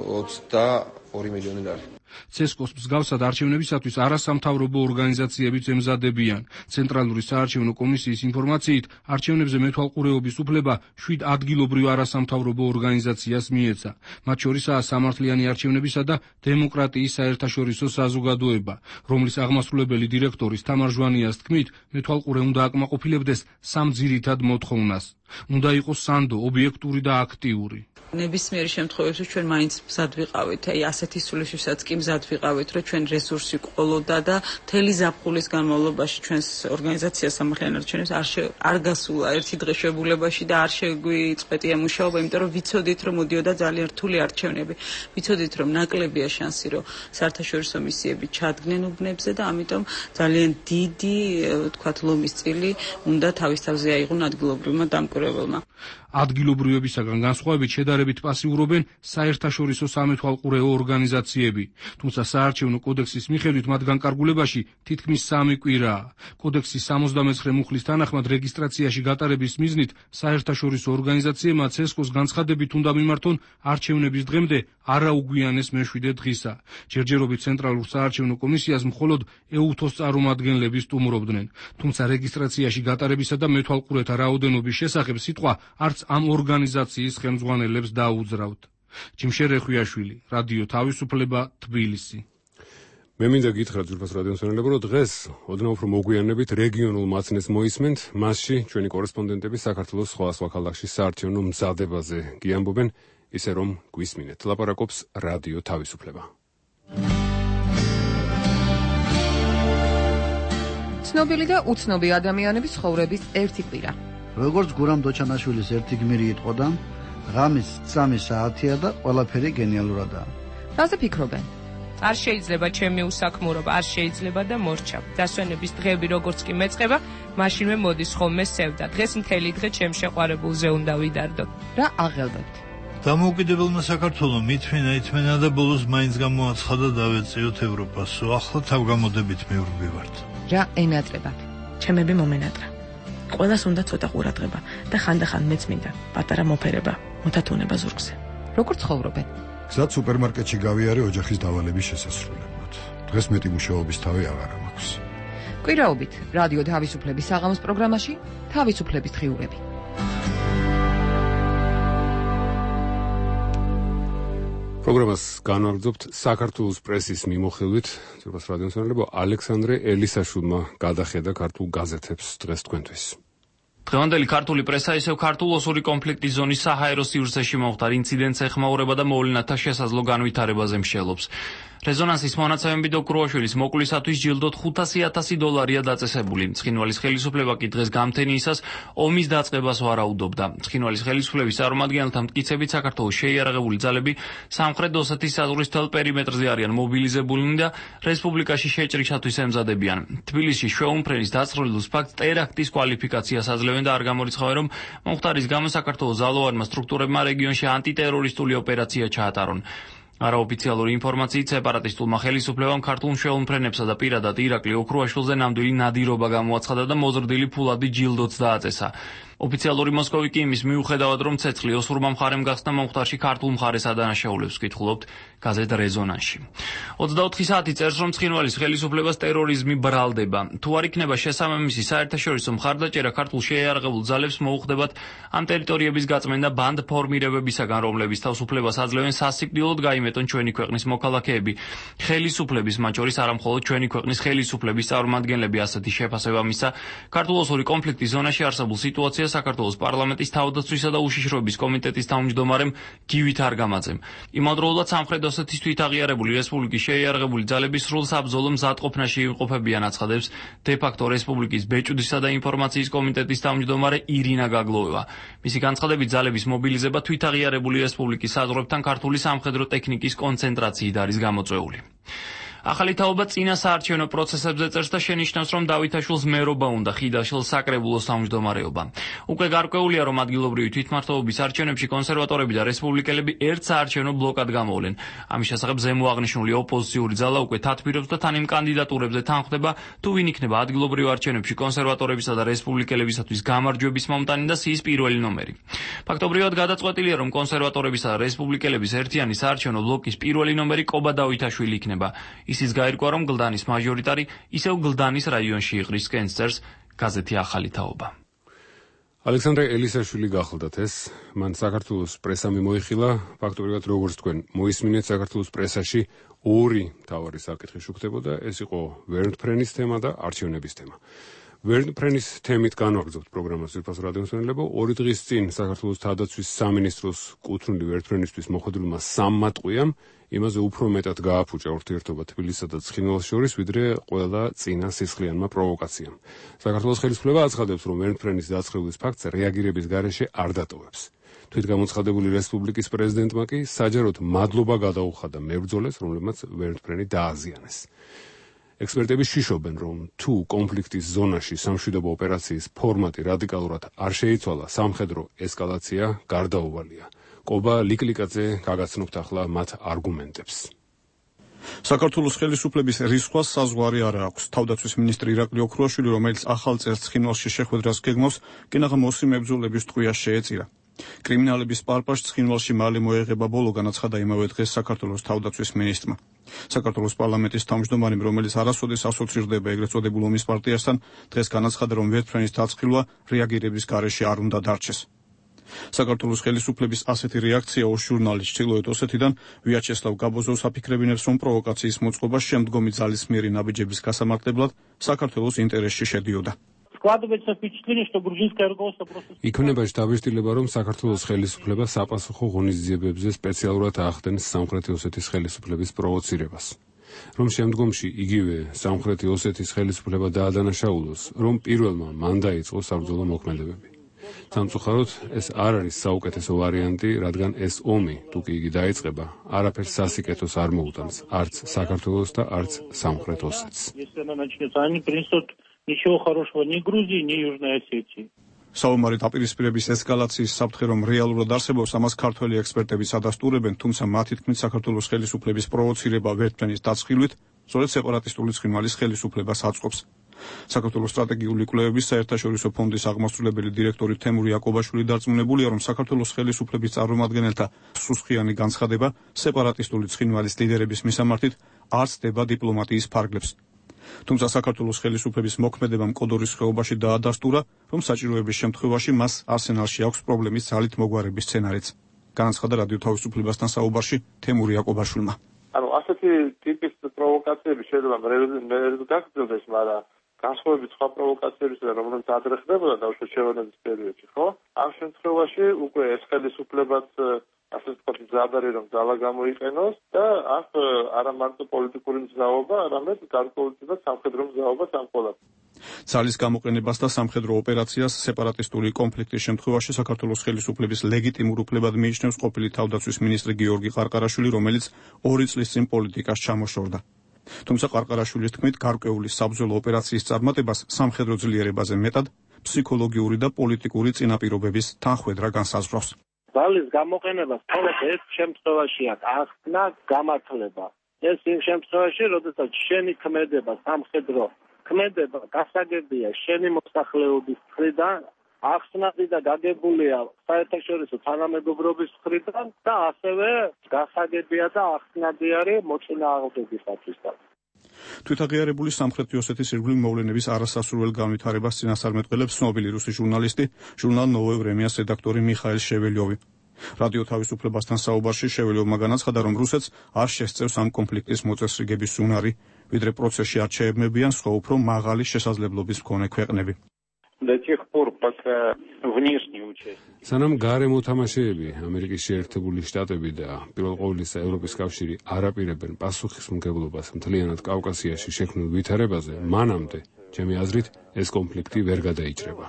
ოცდაორი მილიონი ლარი. ცესკოს მსგავსად არჩევნებისათვის არასამთავრობო ორგანიზაციებიც ემზადებიან. ცენტრალური საარჩევნო კომისიის ინფორმაციით, არჩევნებზე მეთვალყურეობის უფლება შვიდ ადგილობრივ არასამთავრობო ორგანიზაციას მიეცა. მათ შორისაა სამართლიანი არჩევნებისა და დემოკრატიის საერთაშორისო საზოგადოება, რომლის აღმასრულებელი დირექტორის თამარ ჟვანიას თქმით, მეთვალყურე უნდა აკმაყოფილებდეს სამ ძირითად მოთხოვნას. უნდა იყოს სანდო, ობიექტური და აქტიური. ნებისმიერ შემთხვევაში ჩვენ მაინც მზად ვიყავით, აი ასეთი სულისთვისაც კი მზად ვიყავით, რომ ჩვენ რესურსი ყოლოდა და მთელი ზაფხულის განმავლობაში ჩვენს ორგანიზაციას სამართლიან არჩევნებს არ არ გასულა ერთი დღე შეგულებაში და არ შეგვიწყვეტია მუშაობა, იმიტომ რომ ვიცოდით, რომ მოდიოდა ძალიან რთული არჩევნები. ვიცოდით, რომ ნაკლებია შანსი, რომ საერთაშორისო მისიები ჩადგნენ უბნებზე და ამიტომ ძალიან დიდი, ვთქვათ, ლომის წილი უნდა თავის თავზე აიღონ ადგილობრივმა დამკვირვებელმა. ადგილობრივებისაგან განსხვავებით შედარებით პასიურობენ საერთაშორისო სამეთვალყურეო ორგანიზაციები, თუმცა საარჩევნო კოდექსის მიხედვით მათ განკარგულებაში თითქმის სამი კვირაა. კოდექსის სამოცდამეცხრე მუხლის თანახმად რეგისტრაციაში გატარების მიზნით საერთაშორისო ორგანიზაციებმა ცესკოს განცხადებით უნდა მიმართონ არჩევნების დღემდე არაუგვიანეს მეშვიდე დღისა. ჯერჯერობით ცენტრალურ საარჩევნო კომისიას მხოლოდ ეუთოს წარმომადგენლები სტუმრობდნენ, თუმცა რეგისტრაციაში გატარებისა და მეთვალყურეთა რაოდენობის შესახებ სიტყვა არც ამ ორგანიზაციის ხელმძღვანელებს დაუძრავთ. ჯიმშერ ეხვიაშვილი, რადიო თავისუფლება, თბილისი. მე მინდა გითხრათ ძვირფას რადიო მსმენელებო, რომ დღეს ოდნავ უფრო მოგვიანებით რეგიონულ მაცნეს მოისმენთ, მასში ჩვენი კორესპონდენტები საქართველოს სხვა სხვა ქალაქში საარჩევნო მზადებაზე გიამბობენ, ისე რომ გვისმინეთ. ლაპარაკობს რადიო თავისუფლება. ცნობილი და უცნობი ადამიანების ცხოვრების ერთი კვირა. როგორც გურამ დოჩანაშვილის ერთი გმირი იტყოდა, ღამის სამი საათია და ყველაფერი გენიალურადაა. რაზე ფიქრობენ? არ შეიძლება ჩემი უსაქმურობა, არ შეიძლება და მორჩა. დასვენების დღეები როგორც კი მეწყება, მაშინვე მოდის ხოლმე სევდა. დღეს მთელი დღე ჩემ შეყვარებულზე უნდა ვიდარდო. რა აღელვებთ? დამოუკიდებელმა საქართველომ ითმენა ითმენა და ბოლოს მაინც გამოაცხადა დავეწიოთ ევროპას. ახლა თავგამოდებით მივრბივართ. რა ენატრებათ? ჩემები მომენატრა. ყველას უნდა ცოტა ყურადღება და ხანდახან მეც მინდა პატარა მოფერება, მოთათუნება ზურგზე. როგორ ცხოვრობენ? გზად სუპერმარკეტში გავიარე ოჯახის დავალების შესასრულებლად. დღეს მეტი მუშაობის თავი აღარ მაქვს. კვირაობით რადიო თავისუფლების საღამოს პროგრამაში თავისუფლების დღიურები. პროგრამას განვაგრძობთ საქართველოს პრესის მიმოხილვით. ძვირფას რადიო მსმენელებო, ალექსანდრე ელისაშვილმა გადახედა ქართულ გაზეთებს დღეს თქვენთვის. დღევანდელი ქართული პრესა ისევ ქართულ-ოსური კონფლიქტის ზონის საჰაერო სივრცეში მომხდარ ინციდენტს ეხმაურება და მოვლენათა შესაძლო განვითარებაზე მსჯელობს. რეზონანსის მონაცემები დოკრუაშვილის მოკლისათვის ჯილდოთ ხუთასი ათასი დოლარია დაწესებული. ცხინვალის ხელისუფლება კი დღეს გამთენიისას ომის დაწყებას ვარაუდობდა. ცხინვალის ხელისუფლების წარმომადგენელთა მტკიცებით საქართველოს შეიარაღებული ძალები სამხრეთ ოსეთის საზღვრის მთელ პერიმეტრზე არიან მობილიზებულნი და რესპუბლიკაში შეჭრისათვის ემზადებიან. თბილისში შვეუმფრენის დაწრილულ ფაქტს ტერაქტის კვალიფიკაციას აძლევენ და არ გამორიცხავენ, რომ მომხდარის გამო საქართველოს ძალოვანმა სტრუქტურებმა რეგიონში ანტიტერორისტული ოპერაცია ჩაატარონ. არაოფიციალური ინფორმაციით სეპარატისტულმა ხელისუფლებამ ქართულ მშველმფრენებსა და პირადად ირაკლი ოქრუაშვილზე ნამდვილი ნადირობა გამოაცხადა და მოზრდილი ფულადი ჯილდოც დააწესა. ოფიციალური მოსკოვი კი იმის მიუხედავად, რომ ცეცხლი ოსურმა მხარემ გახსნა მომხდარში ქართულ მხარეს ადანაშაულებს ვკითხულობთ გაზეთ რეზონანსში. ოცდაოთხი საათი წერს, რომ ცხინვალის ხელისუფლებას ტერორიზმი ბრალდება. თუ არ იქნება შესაბამისი საერთაშორისო მხარდაჭერა, ქართულ შეიარაღებულ ძალებს მოუხდებათ ამ ტერიტორიების გაწმენდა ბანდ ფორმირებებისაგან, რომლების თავისუფლებას აძლევენ სასიკვდილოდ გაიმეტონ ჩვენი ქვეყნის მოქალაქეები. ხელისუფლების, მათ შორის არა მხოლოდ ჩვენი ქვეყნის ხელისუფლების წარმომადგენლები ასეთი შეფასება მისცა ქართულ-ოსური კონფლიქტის ზონაში არსებულ სიტუაციას საქართველოს პარლამენტის თავდაცვისა და უშიშროების კომიტეტის თავმჯდომარემ გივით არგამაძემ. იმავდროულად სამხრეთ ოსეთის თვითაღიარებული რესპუბლიკის შეიარაღებული ძალების სრულ საბრძოლო მზადყოფნაში იმყოფებიან აცხადებს დე-ფაქტო რესპუბლიკის ბეჭდვისა და ინფორმაციის კომიტეტის თავმჯდომარე ირინა გაგლოევა. მისი განცხადებით, ძალების მობილიზება თვითაღიარებული რესპუბლიკის საზღვრებთან ქართული სამხედრო ტექნიკის კონცენტრაციით არის გამოწვეული. ახალი თაობა წინა საარჩევნო პროცესებზე წერს და შენიშნავს, რომ დავითაშვილს მერობა უნდა ხიდაშვილ საკრებულოს თავმჯდომარეობა. უკვე გარკვეულია, რომ ადგილობრივი თვითმმართველობის არჩევნებში კონსერვატორები და რესპუბლიკელები ერთ საარჩევნო ბლოკად გამოვლენ. ამის შესახებ ზემო აღნიშნული ოპოზიციური ძალა უკვე თათბირობს და თან იმ კანდიდატურებზე თანხდება, თუ ვინ იქნება ადგილობრივ არჩევნებში კონსერვატორებისა და რესპუბლიკელებისათვის გამარჯვების მომტანი და სიის პირველი ნომერი. ფაქტობრივად გადაწყვეტილია, რომ კონსერვატორებისა და რესპუბლიკელების ერთიანი საარჩევნო ბლოკის პირველი ნომერი კობა დავითაშვილი იქნება. ისიც გაირკვა, რომ გლდანის მაჟორიტარი ისევ გლდანის რაიონში იყრის, წერს გაზეთი ახალი თაობა. ალექსანდრე ელისაშვილი გახლდათ ეს, მან საქართველოს პრესა მიმოიხილა, ფაქტობრივად როგორც თქვენ მოისმინეთ, საქართველოს პრესაში ორი მთავარი საკითხი შუქდებოდა, ეს იყო ვერნფრენის თემა და არჩევნების თემა. ვერნფრენის თემით განვაგრძობთ პროგრამას ძვირფასო რადიომსმენელებო. ორი დღის წინ საქართველოს თავდაცვის სამინისტროს კუთვნილი ვერნფრენისთვის მოხდულმა სამმა ტყვიამ იმაზე უფრო მეტად გააფუჭა ურთიერთობა თბილისსა და ცხინვალს შორის, ვიდრე ყველა წინა სისხლიანმა პროვოკაციამ. საქართველოს ხელისუფლება აცხადებს, რომ ვერნფრენის დაცხრების ფაქტს რეაგირების გარეშე არ დატოვებს. თვითგამოცხადებული რესპუბლიკის პრეზიდენტმა კი საჯაროდ მადლობა გადაუხადა მებრძოლებს, რომლებმაც ვერნფრენი დააზიანეს. ექსპერტები შიშობენ, რომ თუ კონფლიქტის ზონაში სამშვიდობო ოპერაციის ფორმატი რადიკალურად არ შეიცვალა, სამხედრო ესკალაცია გარდაუვალია. კობა ლიკლიკაძე გაგაცნობთ ახლა მათ არგუმენტებს. საქართველოს ხელისუფლების რისხვას საზღვარი არ აქვს. თავდაცვის მინისტრი ირაკლი ოქრუაშვილი, რომელიც ახალ წელს ცხინვალში შეხვედრას გეგმავს, კინაღა მოსი მებრძოლების ტყვიას შეეწირა. კრიმინალების პარპაშ ცხინვალში მალე მოეღება ბოლო, განაცხადა იმავე დღეს საქართველოს თავდაცვის მინისტრმა. საქართველოს პარლამენტის თავმჯდომარემ, რომელიც არასოდეს ასოცირდება ეგრეთ წოდებულ ომის პარტიასთან, დღეს განაცხადა, რომ ვერნფრენის დაწყილვა რეაგირების გარეშე არ უნდა დარჩეს. საქართველოს ხელისუფლების ასეთი რეაქცია ჟურნალის ჩრდილოეთ ოსეთიდან ვიაჩესლავ გაბოზოვს აფიქრებინებს, რომ პროვოკაციის მოწყობა შემდგომი ძალის მიერი ნაბიჯების გასამართლებლად საქართველოს ინტერესში შედიოდა. იქნება შთაბეჭდილება, რომ საქართველოს ხელისუფლება საპასუხო ღონისძიებებზე სპეციალურად აახდენს სამხრეთი ოსეთის ხელისუფლების პროვოცირებას. რომ შემდგომში იგივე სამხრეთი ოსეთის ხელისუფლება დაადანაშაულოს, რომ პირველმა მან დაიწყო საბრძოლო მოქმედებები. სამწუხაროდ, ეს არ არის საუკეთესო ვარიანტი, რადგან ეს ომი, თუ კი იგი დაიწყება, არაფერს სასიკეთოს არ მოუტანს, არც საქართველოს და არც სამხრეთ ოსეთს. Ничего хорошего ни Грузии, ни Южной Осетии. საომარი დაპირისპირების ესკალაციის საფრთხე, რომ რეალურად არსებობს, ამას ქართველი ექსპერტები ადასტურებენ, თუმცა მათი თქმით საქართველოს ხელისუფლების პროვოცირება ვერნფრენის დაწყილვით სწორედ სეპარატისტული ცხინვალის ხელისუფლებას აწყობს. საქართველოს სტრატეგიული კვლევების საერთაშორისო ფონდის აღმასრულებელი დირექტორი თემურ იაკობაშვილი დარწმუნებულია, რომ საქართველოს ხელისუფლების წარმომადგენელთა სუსხიანი განცხადება სეპარატისტული ცხინვალის ლიდერების მისამართით არ ცდება დიპლომატიის ფარგლებს. თუმცა საქართველოს ხელისუფლების მოქმედებამ კოდორის ხეობაში დაადასტურა, რომ საჭიროების შემთხვევაში მას არსენალში აქვს პრობლემის ძალით მოგვარების სცენარიც. განაცხადა რადიო თავისუფლებასთან საუბარში თემურ იაკობაშვილმა. ანუ ასეთი ტიპის პროვოკაციები შეიძლება მერე გაგრძელდეს, მაგრამ განსხვავებით სხვა პროვოკაციებისგან, რომელიც ადრე ხდებოდა დავუშვათ შევანების პერიოდში, ხო? ამ შემთხვევაში უკვე ეს ხელისუფლებაც ასე ვთქვათ, ზადარი რომ ძალა გამოიყენოს და აქ არა მარტო პოლიტიკური მზაობა, არამედ გარკვეულწილად სამხედრო მზაობა სამყოლად. ძალის გამოყენებას და სამხედრო ოპერაციას სეპარატისტული კონფლიქტის შემთხვევაში საქართველოს ხელისუფლების ლეგიტიმურ უფლებად მიიჩნევს ყოფილი თავდაცვის მინისტრი გიორგი ყარყარაშვილი, რომელიც ორი წლის წინ პოლიტიკას ჩამოშორდა. თუმცა ყარყარაშვილის თქმით, გარკვეული საბრძოლო ოპერაციის წარმატებას სამხედრო ძლიერებაზე მეტად ფსიქოლოგიური და პოლიტიკური წინაპირობების თანხვედრა განსაზღვრავს. ძალის გამოყენებას მხოლოდ ერთ შემთხვევაშია ახსნა გამართლება. ეს იმ შემთხვევაში, როდესაც შენი ქმედება, სამხედრო ქმედება გასაგებია შენი მოსახლეობის მხრიდან, ახსნადი და გაგებულია საერთაშორისო თანამეგობრობის მხრიდან და ასევე გასაგებია და ახსნადი არის მოწინააღმდეგისათვის. თვითაღიარებული სამხრეთი ოსეთის ირგვლივ მოვლენების არასასურველ განვითარებას წინასწარმეტყველებს ცნობილი რუსი ჟურნალისტი, ჟურნალ ნოვოე ვრემიას რედაქტორი მიხაილ შეველიოვი. რადიო თავისუფლებასთან საუბარში შეველიოვმა განაცხადა, რომ რუსეთს არ შესწევს ამ კონფლიქტის მოწესრიგების უნარი, ვიდრე პროცესში არ შეებმებიან სხვა უფრო მაღალი შესაძლებლობის მქონე ქვეყნები. სანამ გარე მოთამაშეები, ამერიკის შეერთებული შტატები და პირველ ყოვლისა ევროპის კავშირი არ აპირებენ პასუხისმგებლობას მთლიანად კავკასიაში შექმნილ ვითარებაზე, მანამდე, ჩემი აზრით, ეს კონფლიქტი ვერ გადაიჭრება.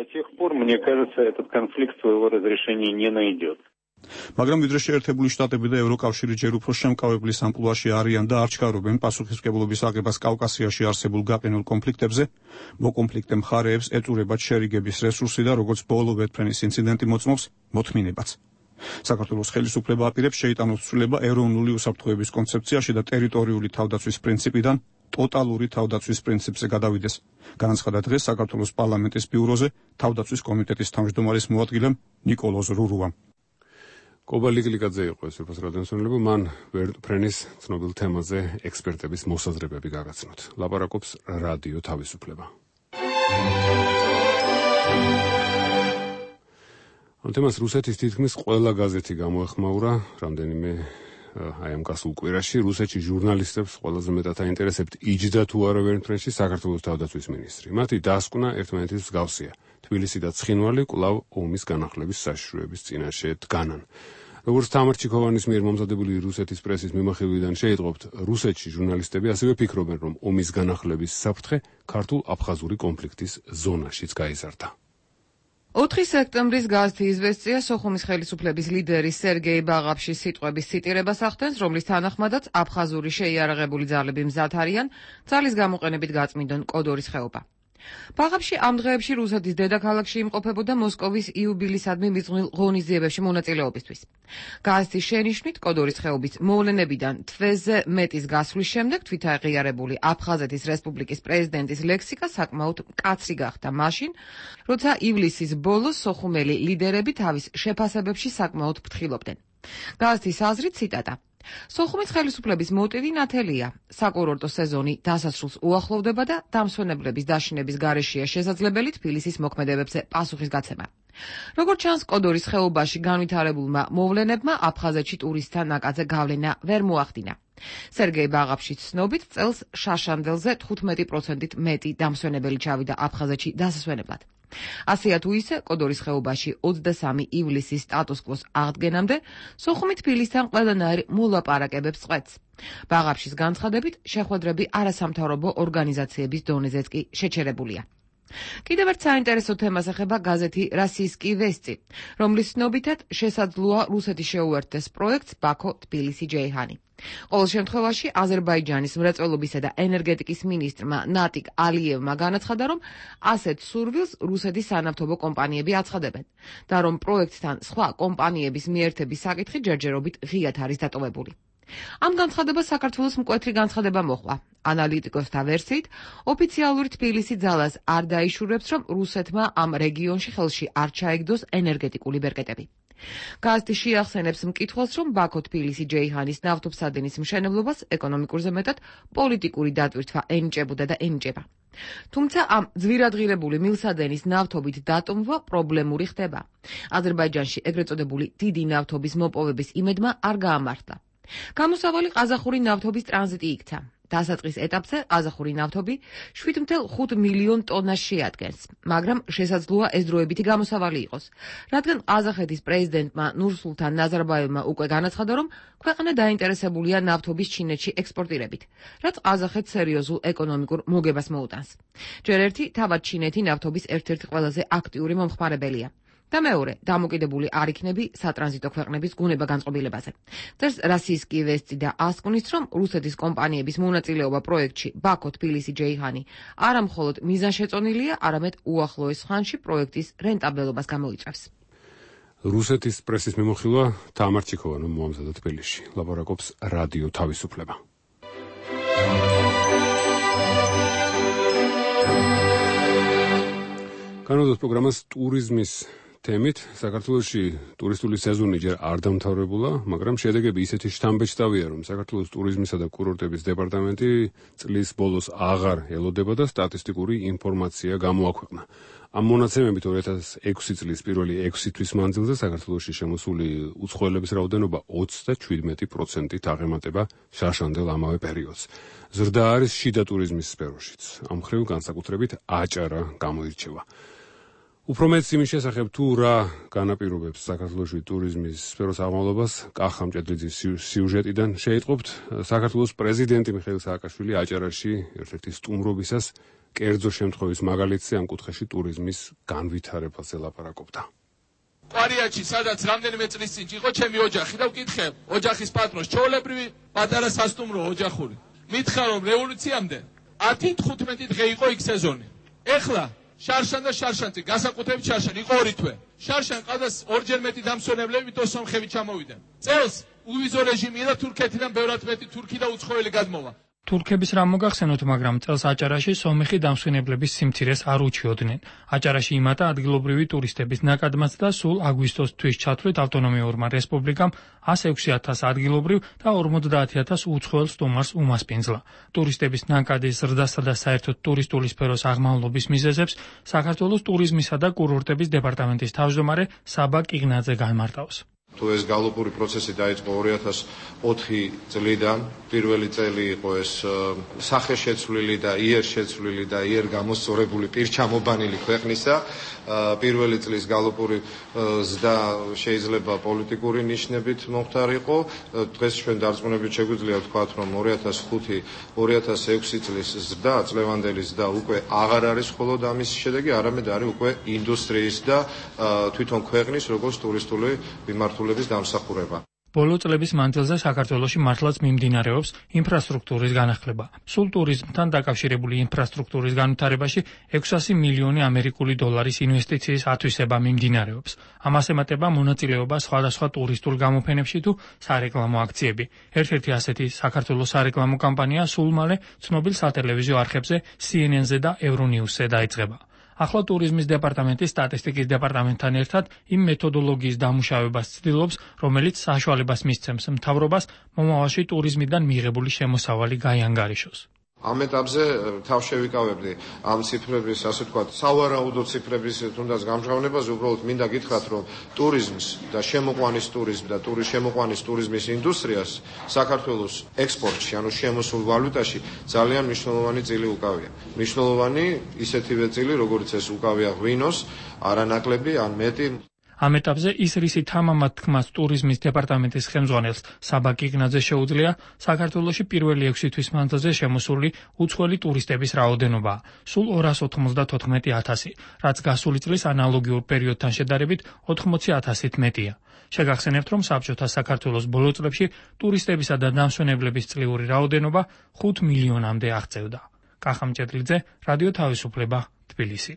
მაგრამ ვიდრე შეერთებული შტატები და ევროკავშირი ჯერ უფრო შემკავებლის ამპლუაში არიან და არ ჩქარობენ პასუხისმგებლობის აღებას კავკასიაში არსებულ გაყინულ კონფლიქტებზე, მოკონფლიქტე მხარეებს ეწურებათ შერიგების რესურსი და როგორც ბოლო ვერტფრენის ინციდენტი მოწმობს, მოთმინებაც. საქართველოს ხელისუფლება აპირებს შეიტანოს ცვლილება ეროვნული უსაფრთხოების კონცეფციაში და ტერიტორიული თავდაცვის პრინციპიდან ტოტალური თავდაცვის პრინციპზე გადავიდეს. განაცხადა დღეს საქართველოს პარლამენტის ბიუროზე თავდაცვის კომიტეტის თავმჯდომარის მოადგილემ ნიკოლოზ რურუამ. კობა ლიკლიკაძე იყო ეს უფროს რადიოსმენელებო, მან ვერტფრენის ცნობილ თემაზე ექსპერტების მოსაზრებები გაგაცნოთ. ლაპარაკობს რადიო თავისუფლება. ამ თემას რუსეთის თითქმის ყველა გაზეთი გამოეხმაურა, რამდენიმე აი ამ გასულ კვირაში რუსეთში ჟურნალისტებს ყველაზე მეტად აინტერესებთ იჯდა თუ არა ვერტფრენში საქართველოს თავდაცვის მინისტრი. მათი დასკვნა ერთმანეთის მსგავსია. თბილისი და ცხინვალი კვლავ ომის განახლების საშიშროების წინაშე დგანან. როგორც თამარ ჩიქოვანის მიერ მომზადებული რუსეთის პრესის მიმოხილვიდან შეიტყობთ, რუსეთში ჟურნალისტები ასევე ფიქრობენ, რომ ომის განახლების საფრთხე ქართულ-აფხაზური კონფლიქტის ზონაშიც გაიზარდა. ოთხი სექტემბრის გაზეთი „იზვესტია“ სოხუმის ხელისუფლების ლიდერის სერგეი ბაღაფშის სიტყვების ციტირებას ახდენს, რომლის თანახმადაც აფხაზური შეიარაღებული ძალები მზად არიან ძალის გამოყენებით გაწმინდონ კოდორის ხეობა. ბაღაფში ამ დღეებში რუსეთის დედაქალაქში იმყოფებოდა მოსკოვის იუბილისადმი მიძღვნილ ღონისძიებებში მონაწილეობისთვის. გაზეთის შენიშვნით, კოდორის ხეობის მოვლენებიდან თვეზე მეტის გასვლის შემდეგ თვითაღიარებული აფხაზეთის რესპუბლიკის პრეზიდენტის ლექსიკა საკმაოდ მკაცრი გახდა მაშინ, როცა ივლისის ბოლოს სოხუმელი ლიდერები თავის შეფასებებში საკმაოდ ფრთხილობდნენ. გაზეთის აზრით, ციტატა: სოხუმის ხელისუფლების მოტივი ნათელია. საკურორტო სეზონი დასასრულს უახლოვდება და დამსვენებლების დაშინების გარეშეა შესაძლებელი თბილისის მოქმედებებზე პასუხის გაცემა. როგორც ჩანს, კოდორის ხეობაში განვითარებულმა მოვლენებმა აფხაზეთში ტურისტთა ნაკადზე გავლენა ვერ მოახდინა. სერგეი ბაღაფშის ცნობით, წელს შაშანდელზე თხუთმეტი პროცენტით მეტი დამსვენებელი ჩავიდა აფხაზეთში დასასვენებლად. ასეა თუ ისე, კოდორის ხეობაში ოცდასამი ივლისის სტატუს-კვოს აღდგენამდე სოხუმი თბილისთან ყველანაირ მოლაპარაკებებს წყვეტს. ბაღაფშის განცხადებით, შეხვედრები არასამთავრობო ორგანიზაციების დონეზეც კი შეჩერებულია. კიდევ ერთ საინტერესო თემას ეხება გაზეთი „რასიისკი ვესტი“, რომლის ცნობითად შესაძლოა რუსეთი შეუერთდეს პროექტს ბაქო-თბილისი-ჯეიჰანი. ყოველ შემთხვევაში, აზერბაიჯანის მრეწველობისა და ენერგეტიკის მინისტრმა ნატიკ ალიევმა განაცხადა, რომ ასეთ სურვილს რუსეთის სანავთობო კომპანიები აცხადებენ და რომ პროექტთან სხვა კომპანიების მიერთების საკითხი ჯერჯერობით ღიად არის დატოვებული. ამ განცხადებას საქართველოს მკვეთრი განცხადება მოჰყვა. ანალიტიკოსთა ვერსიით, ოფიციალური თბილისი ძალას არ დაიშურებს, რომ რუსეთმა ამ რეგიონში ხელში არ ჩაეგდოს ენერგეტიკული ბერკეტები. გაზეთი შეახსენებს მკითხველს, რომ ბაქო-თბილისი-ჯეიჰანის ნავთობსადენის მშენებლობას ეკონომიკურზე მეტად პოლიტიკური დატვირთვა ენიჭებოდა და ენიჭება. თუმცა ამ ძვირადღირებული მილსადენის ნავთობით დატომვა პრობლემური ხდება. აზერბაიჯანში ეგრეთ წოდებული დიდი ნავთობის მოპოვების იმედმა არ გაამართლა. გამოსავალი ყაზახური ნავთობის ტრანზიტი იქცა. დასაწყის ეტაპზე ყაზახური ნავთობი შვიდ ათეულს ხუთ მილიონ ტონას შეადგენს, მაგრამ შესაძლოა ეს დროებითი გამოსავალი იყოს, რადგან ყაზახეთის პრეზიდენტმა ნურსულთან ნაზარბაევმა უკვე განაცხადა, რომ ქვეყანა დაინტერესებულია ნავთობის ჩინეთში ექსპორტირებით, რაც ყაზახეთს სერიოზულ ეკონომიკურ მოგებას მოუტანს. ჯერ ერთი, თავად ჩინეთი ნავთობის ერთ-ერთი ყველაზე აქტიური მომხმარებელია. და მეორე, დამოკიდებული არ იქნები სატრანზიტო ქვეყნების გუნება-განწყობილებაზე. წერს რასიისკი ვესტი და ასკუნის, რომ რუსეთის კომპანიების მონაწილეობა პროექტში ბაქო-თბილისი-ჯეიჰანი არა მხოლოდ მიზანშეწონილია, არამედ უახლოეს ხანში პროექტის რენტაბელობას გამოიწვევს. რუსეთის პრესის მიმოხილვა თამარ ჩიქოვანომ მოამზადა თბილისში. ლაპარაკობს რადიო თავისუფლება. განვადოთ პროგრამას ტურიზმის თემით. საქართველოში ტურისტული სეზონი ჯერ არ დამთავრებულა, მაგრამ შედეგები ისეთი შთამბეჭდავია, რომ საქართველოს ტურიზმისა და კურორტების დეპარტამენტი წლის ბოლოს აღარ ელოდება და სტატისტიკური ინფორმაცია გამოაქვეყნა. ამ მონაცემებით ორი ათას ექვსი წლის პირველი ექვსი თვის მანძილზე საქართველოში შემოსული უცხოელების რაოდენობა ოცდაშვიდმეტი პროცენტით აღემატება შარშანდელ ამავე პერიოდს. ზრდა არის შიდა ტურიზმის სფეროშიც. ამ მხრივ განსაკუთრებით აჭარა გამოირჩევა. უფრო მეც იმის შესახებ თუ რა განაპირობებს საქართველოში ტურიზმის სფეროს აღმავლობას კახა მჭედლიძის სიუჟეტიდან შეიტყობთ. საქართველოს პრეზიდენტი მიხეილ სააკაშვილი აჭარაში ერთ-ერთი სტუმრობისას კერძო შემთხვევის მაგალითზე ამ კუთხეში ტურიზმის განვითარებაზე ლაპარაკობდა. კვარიატში, სადაც რამდენიმე წლის წინ იყო ჩემი ოჯახი და ვკითხე ოჯახის პატრონს, ჩვეულებრივი პატარა სასტუმრო ოჯახური. მითხრა რომ რევოლუციამდე ათი თხუთმეტი დღე იყო იქ სეზონი. ეხლა შარშან და შარშანწი, გასაკუთრებით შარშან იყო ორი თვე. შარშან ყავდა ორჯერ მეტი დამსვენებლები და სომხები ჩამოვიდნენ. წელს უვიზო რეჟიმია და თურქეთიდან ბევრად მეტი თურქი და უცხოელი გადმოვა. თურქების რამ მოგახსენოთ, მაგრამ წელს აჭარაში სომეხი დამსვენებლების სიმცირეს არ უჩიოდნენ. აჭარაში იმატა ადგილობრივი ტურისტების ნაკადმაც და სულ აგვისტოს თვის ჩათვლით ავტონომიურმა რესპუბლიკამ ას ექვსი ათას ადგილობრივ და ორმოცდაათი ათას უცხოელ სტუმარს უმასპინძლა. ტურისტების ნაკადის ზრდასა და საერთოდ ტურისტული სფეროს აღმავლობის მიზეზებს საქართველოს ტურიზმისა და კურორტების დეპარტამენტის თავმჯდომარე საბა კიგნაძე განმარტავს. თუ ეს გალოპური პროცესი დაიწყო ორი ათას ოთხი წლიდან, პირველი წელი იყო ეს სახეშეცვლილი და იერშეცვლილი და იერ გამოსწორებული პირჩამობანილი ქვეყნისა. პირველი წლის გალოპური ზრდა შეიძლება პოლიტიკური ნიშნებით მომხდარიყო. დღეს ჩვენ დარწმუნებით შეგვიძლია ვთქვათ, რომ ორი ათას ხუთი ორი ათას ექვსი წლის ზრდა, წლევანდელი ზრდა უკვე აღარ არის მხოლოდ ამის შედეგი, არამედ არის უკვე ინდუსტრიის და თვითონ ქვეყნის როგორც ტურისტული მიმართულების დამსახურება. ბოლო წლების მანძილზე საქართველოში მართლაც მიმდინარეობს ინფრასტრუქტურის განახლება. სულ ტურიზმთან დაკავშირებული ინფრასტრუქტურის განვითარებაში ექვსასი მილიონი ამერიკული დოლარის ინვესტიციის ათვისება მიმდინარეობს. ამას ემატება მონაწილეობა სხვადასხვა ტურისტულ გამოფენებში თუ სარეკლამო აქციები. ერთ-ერთი ასეთი საქართველოს სარეკლამო კამპანია სულ მალე ცნობილ სატელევიზიო არხებზე სი ენ ენ-ზე და ევრონიუსზე დაიწყება. ახლა ტურიზმის დეპარტამენტის სტატისტიკის დეპარტამენტთან ერთად იმ მეთოდოლოგიის დამუშავებას ცდილობს, რომელიც საშუალებას მისცემს მთავრობას მომავალში ტურიზმიდან მიღებული შემოსავალი გაიანგარიშოს. ამ ეტაპზე თავ შევიკავებდი ამ ციფრების, ასე ვთქვათ, სავარაუდო ციფრების თუნდაც გამჟღავნებას, უბრალოდ მინდა გითხრათ, რომ ტურიზმს და შემოყვანის ტურიზმ და ტურის შემოყვანის ტურიზმის ინდუსტრიას საქართველოს ექსპორტში, ანუ შემოსულ ვალუტაში ძალიან მნიშვნელოვანი წილი უკავია. მნიშვნელოვანი ისეთივე წილი, როგორც ეს უკავია ღვინოს, არანაკლები ან მეტი. ამ ეტაპზე ის რისი თამამად თქმას ტურიზმის დეპარტამენტის ხელმძღვანელს საბა კიგნაძე შეუძლია საქართველოში პირველი ექვსი თვის მანძილზე შემოსული უცხოელი ტურისტების რაოდენობა სულ ორას ოთხმოცდათოთხმეტი ათასი, რაც გასული წლის ანალოგიურ პერიოდთან შედარებით ოთხმოცი ათასით მეტია. შეგახსენებთ, რომ საბჭოთა საქართველოს ბოლო წლებში ტურისტებისა და დამსვენებლების წლიური რაოდენობა ხუთ მილიონამდე აღწევდა. კახა მჭედლიძე, რადიო თავისუფლება, თბილისი.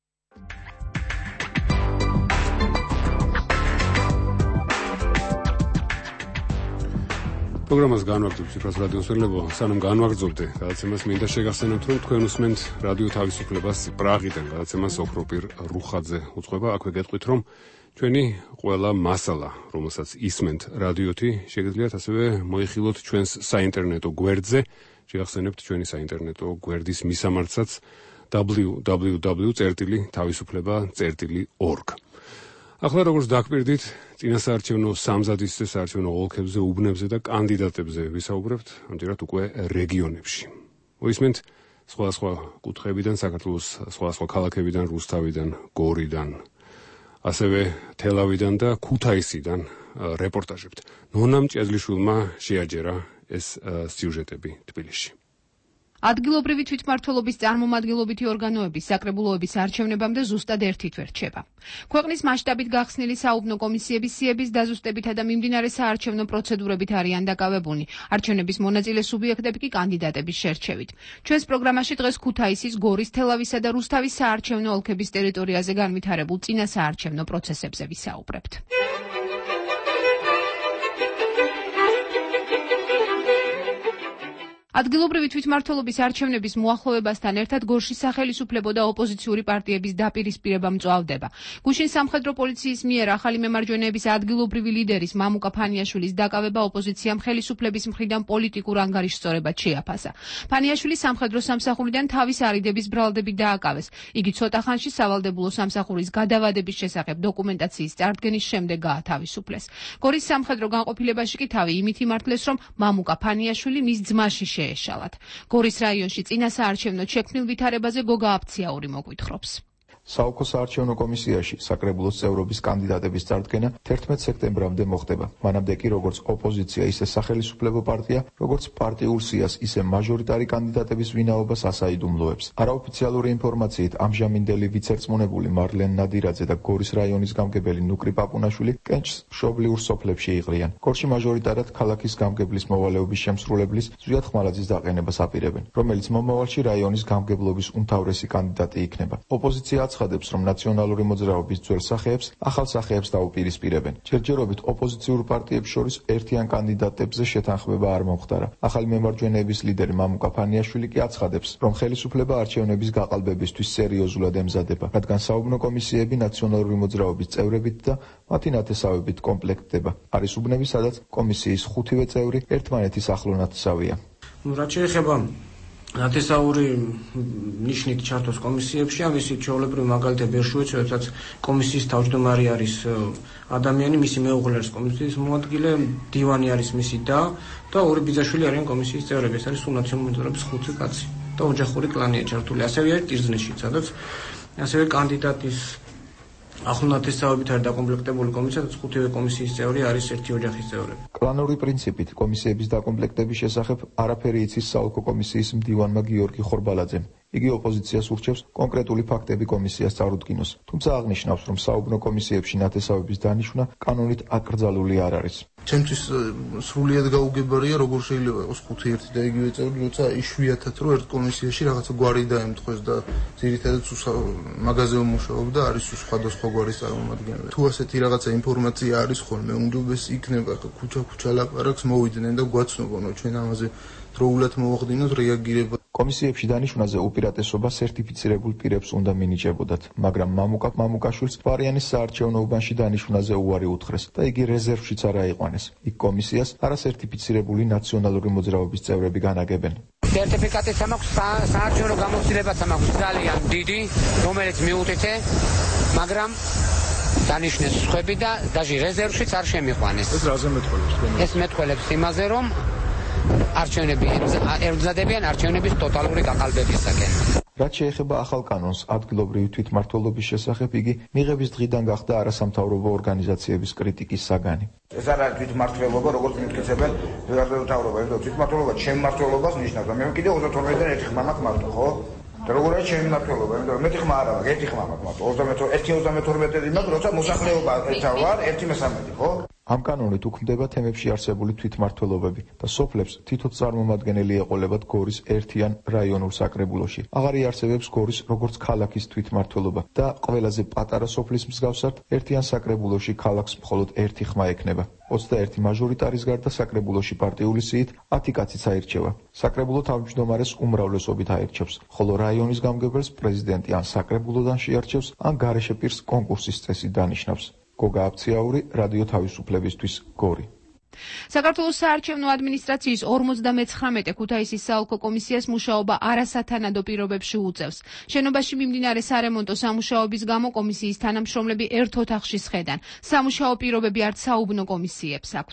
პროგრამას განვაგრძობთ ციფრას რადიოს ვერლებო, სანამ განვაგრძობდე, გადაცემას მინდა შეგახსენებთ, რომ თქვენ უსმენთ რადიო თავისუფლებას პრაღიდან, გადაცემას ოქროპირ რუხაძე უძღვება. აქვე გეტყვით, რომ ჩვენი ყველა მასალა, რომელსაც ისმენთ რადიოთი, შეგიძლიათ ასევე მოიხილოთ ჩვენს საინტერნეტო გვერდზე. შეგახსენებთ ჩვენი საინტერნეტო გვერდის მისამართსაც დაბლიუ დაბლიუ დაბლიუ წერტილი თავისუფლება წერტილი ორგ. ახლა როგორც დაგვირდით, წინასაარჩევნო სამზადისზე, საარჩევნო ოლქებზე, უბნებზე და კანდიდატებზე ვისაუბრებთ, ამჯერად უკვე რეგიონებში. მოისმენთ სხვადასხვა კუთხეებიდან, საქართველოს სხვადასხვა ქალაქებიდან, რუსთავიდან, გორიდან, ასევე თელავიდან და ქუთაისიდან რეპორტაჟებთ. ნონა მჭედლიშვილმა შეაჯერა ეს სიუჟეტები თბილისში. ადგილობრივი თვითმმართველობის წარმომადგენლობითი ორგანოების საკრებულოების არჩევნებამდე ზუსტად ერთი თვე რჩება. ქვეყნის მასშტაბით გახსნილი საუბნო კომისიების სიების დაზუსტებითა და მიმდინარე საარჩევნო პროცედურებით არიან დაკავებულნი. არჩევნების მონაწილე სუბიექტები კი კანდიდატების შერჩევით. ჩვენს პროგრამაში დღეს ქუთაისის, გორის, თელავისა და რუსთავის საარჩევნო ოლქების ტერიტორიაზე განვითარებულ წინა საარჩევნო პროცესებზე ვისაუბრებთ. ადგილობრივი თვითმმართველობის არჩევნების მოახლოვებასთან ერთად გორში სახელისუფლებო და ოპოზიციური პარტიების დაპირისპირება მწვავდება. გუშინ სამხედრო პოლიციის მიერ ახალი მემარჯვენეების ადგილობრივი ლიდერის მამუკა ფანიაშვილის დაკავება ოპოზიციამ ხელისუფლების მხრიდან პოლიტიკურ ანგარიშსწორებად შეაფასა. ფანიაშვილი სამხედრო სამსახურიდან თავის არიდების ბრალდებით დააკავეს. იგი ცოტა ხანში სავალდებულო სამსახურის გადავადების შესახებ დოკუმენტაციის წარდგენის შემდეგ გაათავისუფლეს. გორის სამხედრო განყოფილებაში კი თავი იმით იმართლეს, რომ მამუკა ფანიაშვილი მის ძმაში შეეშალათ. გორის რაიონში წინა საარჩევნო შექმნილ ვითარებაზე გოგა აფციაური მოგვითხრობს. საოლქო საარჩევნო კომისიაში საკრებულოს წევრობის კანდიდატების წარდგენა თერთმეტ სექტემბრამდე მოხდება. მანამდე კი როგორც ოპოზიცია, ისე სახელისუფლებო პარტია, როგორც პარტიულ სიას, ისე მაჟორიტარი კანდიდატების ვინაობას ასაიდუმლოებს. არაოფიციალური ინფორმაციით ამჟამინდელი ვიცერწმუნებული მარლენ ნადირაძე და გორის რაიონის გამგებელი ნუკრი პაპუნაშვილი კენჭს მშობლიურ სოფლებში იყრიან. გორში მაჟორიტარად ქალაქის გამგებლის მოვალეობის შემსრულებლის ზვიად ხმალაძის დაყენებას აპირებენ, რომელიც მომავალში რაიონის გამგებლობის უმთავრესი კანდიდატი იქნება. ოპოზიცია აცხადებს, რომ ნაციონალური მოძრაობის ძველ სახეებს ახალ სახეებს დაუპირისპირებენ. ჯერჯერობით ოპოზიციურ პარტიებს შორის ერთიან კანდიდატებზე შეთანხმება არ მომხდარა. ახალი მემარჯვენეების ლიდერი მამუკა ფანიაშვილი კი აცხადებს, რომ ხელისუფლება არჩევნების გაყალბებისთვის სერიოზულად ემზადება, რადგან საუბნო კომისიები ნაციონალური მოძრაობის წევრებით და მათი ნათესავებით კომპლექტდება. არის უბნები, სადაც კომისიის ხუთივე წევრი ერთმანეთის ახლო ნათესავია. რაც შეეხება ნათესაური ნიშნით ჩართოს კომისიებში, ამისი ჩვეულებრივი მაგალითები ვერ შევეცვალე, როდესაც კომისიის თავმჯდომარე არის ადამიანი, მისი მეუღლე არის კომისიის მოადგილე, დივანი არის მისი და და ორი ბიძაშვილი არიან კომისიის წევრები. ეს არის სულ ნაციონალური მოძრაობის ხუთი კაცი და ოჯახური კლანია ჩართული. ასევე არის ტირზნეში, სადაც ასევე კანდიდატის ახლო ნათესავებით არის დაკომპლექტებული კომისია, სადაც ხუთივე კომისიის წევრი არის ერთი ოჯახის წევრები. კლანური პრინციპით კომისიების დაკომპლექტების შესახებ არაფერი იცის საოლქო კომისიის მდივანმა გიორგი ხორბალაძემ. იგი ოპოზიციას ურჩევს კონკრეტული ფაქტები კომისიას წარუდგინოს, თუმცა აღნიშნავს, რომ საუბნო კომისიებში ნათესავების დანიშვნა კანონით აკრძალული არ არის. ჩემთვის სრულიად გაუგებარია, როგორ შეიძლება იყოს ხუთი ერთი და იგივე წევრი, როცა იშვიათად რომ ერთ კომისიაში რაღაცა გვარი დაემთხვეს და ძირითადად მაგაზე მუშაობდა, არის სხვადასხვა გვარის წარმომადგენლები. თუ ასეთი რაღაცა ინფორმაცია არის ხოლმე, უმჯობესი იქნება, ქუჩა-ქუჩა ლაპარაკს მოვიდნენ და გვაცნობონ, ჩვენ ამაზე დროულად მოვახდინოთ რეაგირება. კომისიებში დანიშვნაზე უპირატესობა სერტიფიცირებულ პირებს უნდა მინიჭებოდათ, მაგრამ მამუკა მამუკაშვილს ვარიანის საარჩევნო უბანში დანიშვნაზე უარი უთხრეს და იგი რეზერვშიც არ აიყვანეს. იქ კომისიას არასერტიფიცირებული ნაციონალური მოძრაობის წევრები განაგებენ. სერტიფიკატიც ამაქვს, საარჩევნო გამოცდილებაც ამაქვს ძალიან დიდი, რომელიც მიუთითე, მაგრამ დანიშნეს სხვები და დაჟე რეზერვშიც არ შემიყვანეს. ეს რაზე მეტყველებს? ეს მეტყველებს იმაზე, რომ არჩევნები ემზადებიან არჩევნების ტოტალური გაყალბებისაკენ. რაც შეეხება ახალ კანონს ადგილობრივი თვითმმართველობის შესახებ, იგი მიღების დღიდან გახდა არასამთავრობო ორგანიზაციების კრიტიკის საგანი. ეს არ არის თვითმმართველობა, როგორც მითქեցებენ მთავრობა, თვითმმართველობა ჩემ მმართველობას ნიშნავს და მე კიდე ოცდათორმეტიდან ერთი ხმა მაქვს მარტო, ხო? და როგორ არის ჩემი მმართველობა, იმიტომ რომ მეტი ხმა არა მაქვს, ერთი ხმა მაქვს მარტო, ერთი ოცდამეთორმეტი მაქვს, როცა მოსახლეობა ერთად ვარ, ერთი მესამედი, ხო? ამ კანონით უქმდება თემებში არსებული თვითმმართველობები და სოფლებს თითოეულ წარმომადგენელი ეყოლებათ გორის ერთიან რაიონულ საკრებულოში. აღარ იარსებებს გორის როგორც ქალაქის თვითმმართველობა და ყველაზე პატარა სოფლის მსგავსად ერთიან საკრებულოში ქალაქს მხოლოდ ერთი ხმა ექნება. ოცდაერთი მაჟორიტარის გარდა საკრებულოში პარტიული სიით ათი კაციც აირჩევა. საკრებულო თავმჯდომარეს უმრავლესობით აირჩევს, ხოლო რაიონის გამგებელს პრეზიდენტი ან საკრებულოდან შეარჩევს, ან გარეშე პირს კონკურსის წესი დანიშნავს. გოგა აფციაური, რადიო თავისუფლებისთვის, გორი. საქართველოს საარჩევნო ადმინისტრაციის ორმოცდამეცხრამეტე ქუთაისის საოლქო კომისიას მუშაობა არასათანადო პირობებში უწევს. შენობაში მიმდინარე სარემონტო სამუშაოების გამო კომისიის თანამშრომლები ერთ ოთახში სხედან. სამუშაო პირობები არც საუბნო კომისიებს აქვთ.